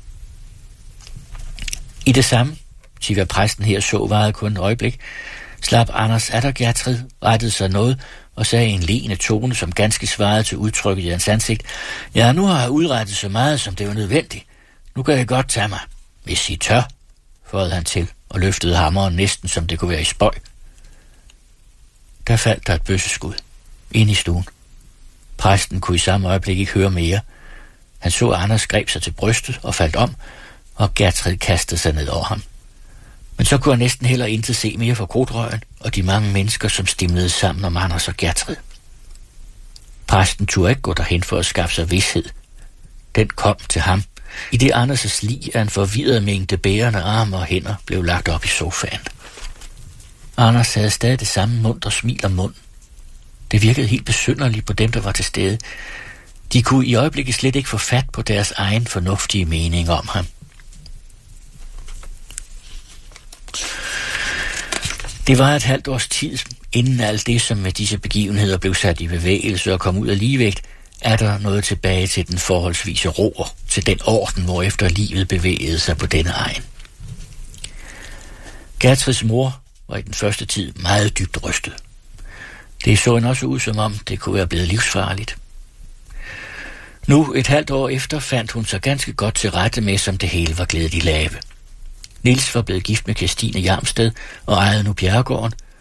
I det samme, til hvad præsten her så, varede kun et øjeblik, slap Anders atter Gertrud, rettede sig noget og sagde i en leende tone, som ganske svarede til udtrykket i hans ansigt, ja, nu har jeg udrettet så meget, som det var nødvendigt. Nu kan jeg godt tage mig, hvis I tør, føjede han til og løftede hammeren næsten, som det kunne være i spøj. Der faldt der et bøsseskud ind i stuen. Præsten kunne i samme øjeblik ikke høre mere. Han så, at Anders greb sig til brystet og faldt om, og Gertrud kastede sig ned over ham. Men så kunne han næsten heller intet se mere for krudtrøjen og de mange mennesker, som stimlede sammen om Anders og Gertrud. Præsten turde ikke gå derhen for at skaffe sig vished. Den kom til ham, i det Anders' lig af en forvirret mængde bærende arme og hænder blev lagt op i sofaen. Anders havde stadig det samme muntre smil om munden. Det virkede helt besynderligt på dem, der var til stede. De kunne i øjeblikket slet ikke få fat på deres egen fornuftige mening om ham. Det var et halvt års tid, inden alt det, som med disse begivenheder blev sat i bevægelse og kom ud af ligevægt, er der noget tilbage til den forholdsvise ro, til den orden, hvorefter livet bevægede sig på denne egen. Gertruds mor var i den første tid meget dybt rystet. Det så hende også ud, som om det kunne være blevet livsfarligt. Nu, et halvt år efter, fandt hun sig ganske godt til rette med, som det hele var glædet i lave. Niels var blevet gift med Kirstine Jarmsted og ejede nu Bjerregården,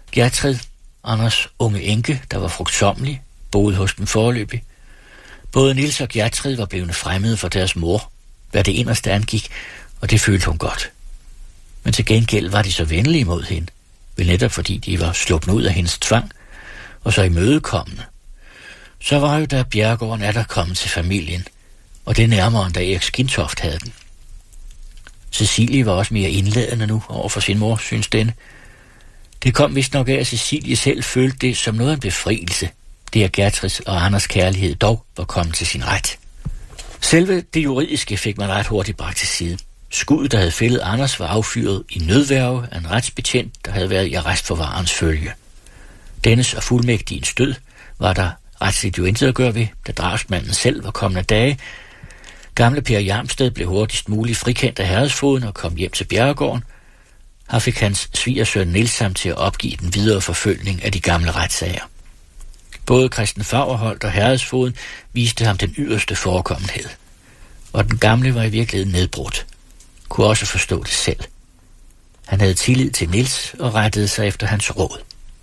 Gertrud, Anders unge enke, der var frugtsommelig, boede hos dem foreløbig. Både Niels og Gertrud var blevet fremmede for deres mor, hvad det inderste angik, og det følte hun godt. Men til gengæld var de så venlige mod hende, vel netop fordi de var sluppet ud af hendes tvang, og så imødekommende. Så var jo da Bjerregården er der kommet til familien, og det nærmere end da Erik Skintoft havde den. Cecilie var også mere indladende nu over for sin mor, synes denne. Det kom vist nok af, at Cecilie selv følte det som noget af en befrielse, det at Gertruds og Anders kærlighed dog var kommet til sin ret. Selve det juridiske fik man ret hurtigt bragt til side. Skuddet, der havde fældet Anders, var affyret i nødværge af en retsbetjent, der havde været i arrestforvarens følge. Dennes og fuldmægtigens død var der retsligt jo intet at gøre ved, da drabsmanden selv var kommet af dage. Gamle Per Hjarmsted blev hurtigst muligt frikendt af herredsfogeden og kom hjem til Bjerregården. Her fik hans svigersøn Niels ham til at opgive den videre forfølgning af de gamle retssager. Både Christen Faurholt og herredsfogeden viste ham den yderste forekommenhed. Og den gamle var i virkeligheden nedbrudt. Kunne også forstå det selv. Han havde tillid til Niels og rettede sig efter hans råd.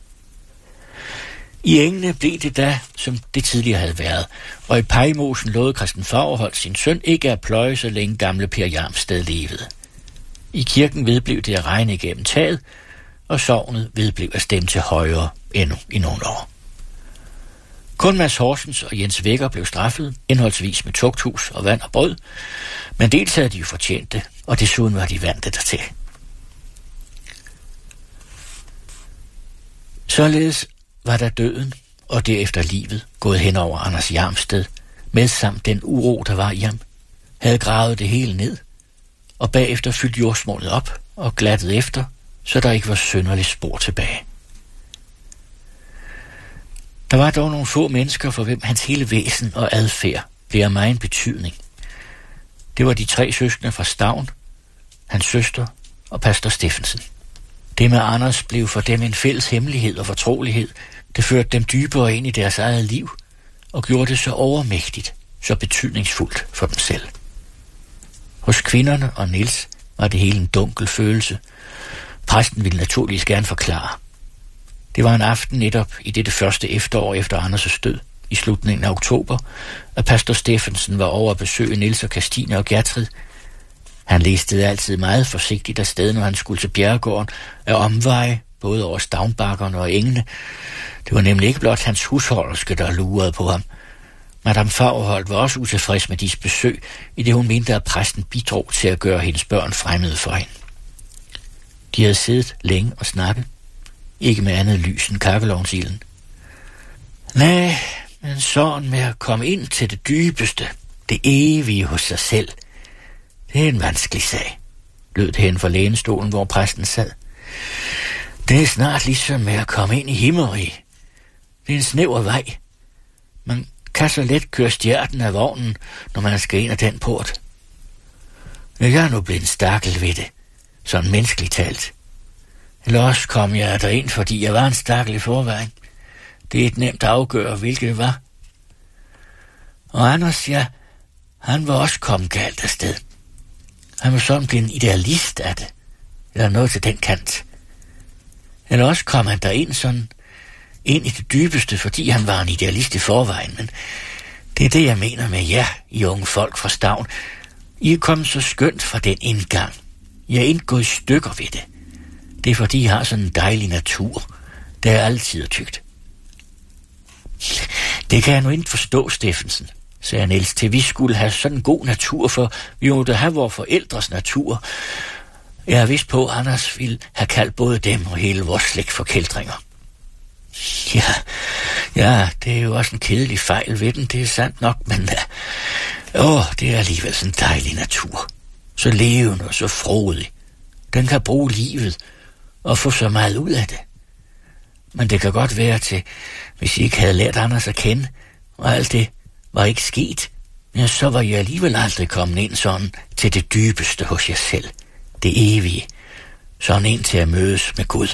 I Engene blev det da, som det tidligere havde været, og i Pejmosen lovede Christen Faurholt sin søn ikke at pløje, så længe gamle Per Hjarmsted levede. I kirken vedblev det at regne igennem taget, og sognet vedblev at stemme til højre endnu i nogle år. Kun Mads Horsens og Jens Vækker blev straffet, indholdsvis med tugthus og vand og brød, men dels havde de jo fortjent det, og desuden var de vante dertil. Således var der døden, og derefter livet, gået hen over Anders Hjarmsted, med samt den uro, der var i ham, havde gravet det hele ned, og bagefter fyldt jordsmålet op og glattet efter, så der ikke var synderligt spor tilbage. Der var dog nogle få mennesker, for hvem hans hele væsen og adfærd blev af megen betydning. Det var de tre søskende fra Stavn, hans søster og pastor Steffensen. Det med Anders blev for dem en fælles hemmelighed og fortrolighed. Det førte dem dybere ind i deres eget liv og gjorde det så overmægtigt, så betydningsfuldt for dem selv. Hos kvinderne og Niels var det hele en dunkel følelse. Præsten ville naturligvis gerne forklare. Det var en aften netop i dette første efterår efter Anders' død, i slutningen af oktober, at pastor Steffensen var over at besøge Niels og Christine og Gertrud. Han listede altid meget forsigtigt afsted, når han skulle til Bjerregården, af omveje, både over stavnbakkerne og engene. Det var nemlig ikke blot hans husholderske, der lurede på ham. Madame Faurholt var også utilfreds med disse besøg, i det hun mente, at præsten bidrog til at gøre hendes børn fremmede for hende. De havde siddet længe og snakket, ikke med andet lys end kakkelovnsilden. Nej, men sådan med at komme ind til det dybeste, det evige hos sig selv, det er en vanskelig sag, lød det hen fra lænestolen, hvor præsten sad. Det er snart ligesom med at komme ind i himmeriget. Det er en snæver vej. Man kan så let køre stjerten af vognen, når man skal ind ad den port. Jeg er nu blevet en stakkel ved det, sådan menneskeligt talt. Eller også kom jeg derind, fordi jeg var en stakkel i forvejen. Det er et nemt at afgøre, hvilket det var. Og Anders, ja, han var også kommet galt afsted. Han var sådan blevet en idealist af det, eller noget til den kant. Eller også kom han derind sådan ind i det dybeste, fordi han var en idealist i forvejen. Men det er det, jeg mener med jer, I unge folk fra Stavn. I er kommet så skønt fra den indgang. I er indgået i stykker ved det. Det er fordi, I har sådan en dejlig natur. Det er altid er tygt. Det kan jeg nu ikke forstå, Steffensen, sagde Niels, til vi skulle have sådan en god natur, for vi måtte have vores forældres natur. Jeg er vist på, at Anders ville have kaldt både dem og hele vores slægt for kældringer. Ja, ja, det er jo også en kedelig fejl ved den, det er sandt nok, men åh, det er alligevel sådan en dejlig natur. Så levende og så frodig. Den kan bruge livet og få så meget ud af det. Men det kan godt være til, hvis I ikke havde lært Anders at kende, og alt det var ikke sket, ja, så var I alligevel aldrig kommet ind sådan til det dybeste hos jer selv. Det evige. Sådan ind til at mødes med Gud.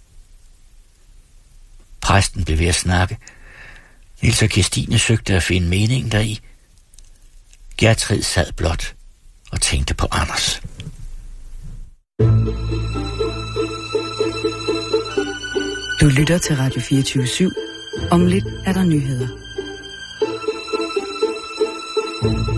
Præsten blev ved at snakke. Niels og Kirstine søgte at finde meningen deri. Gertrud sad blot og tænkte på Anders. Du lytter til Radio fireogtyve syv. Om lidt er der nyheder.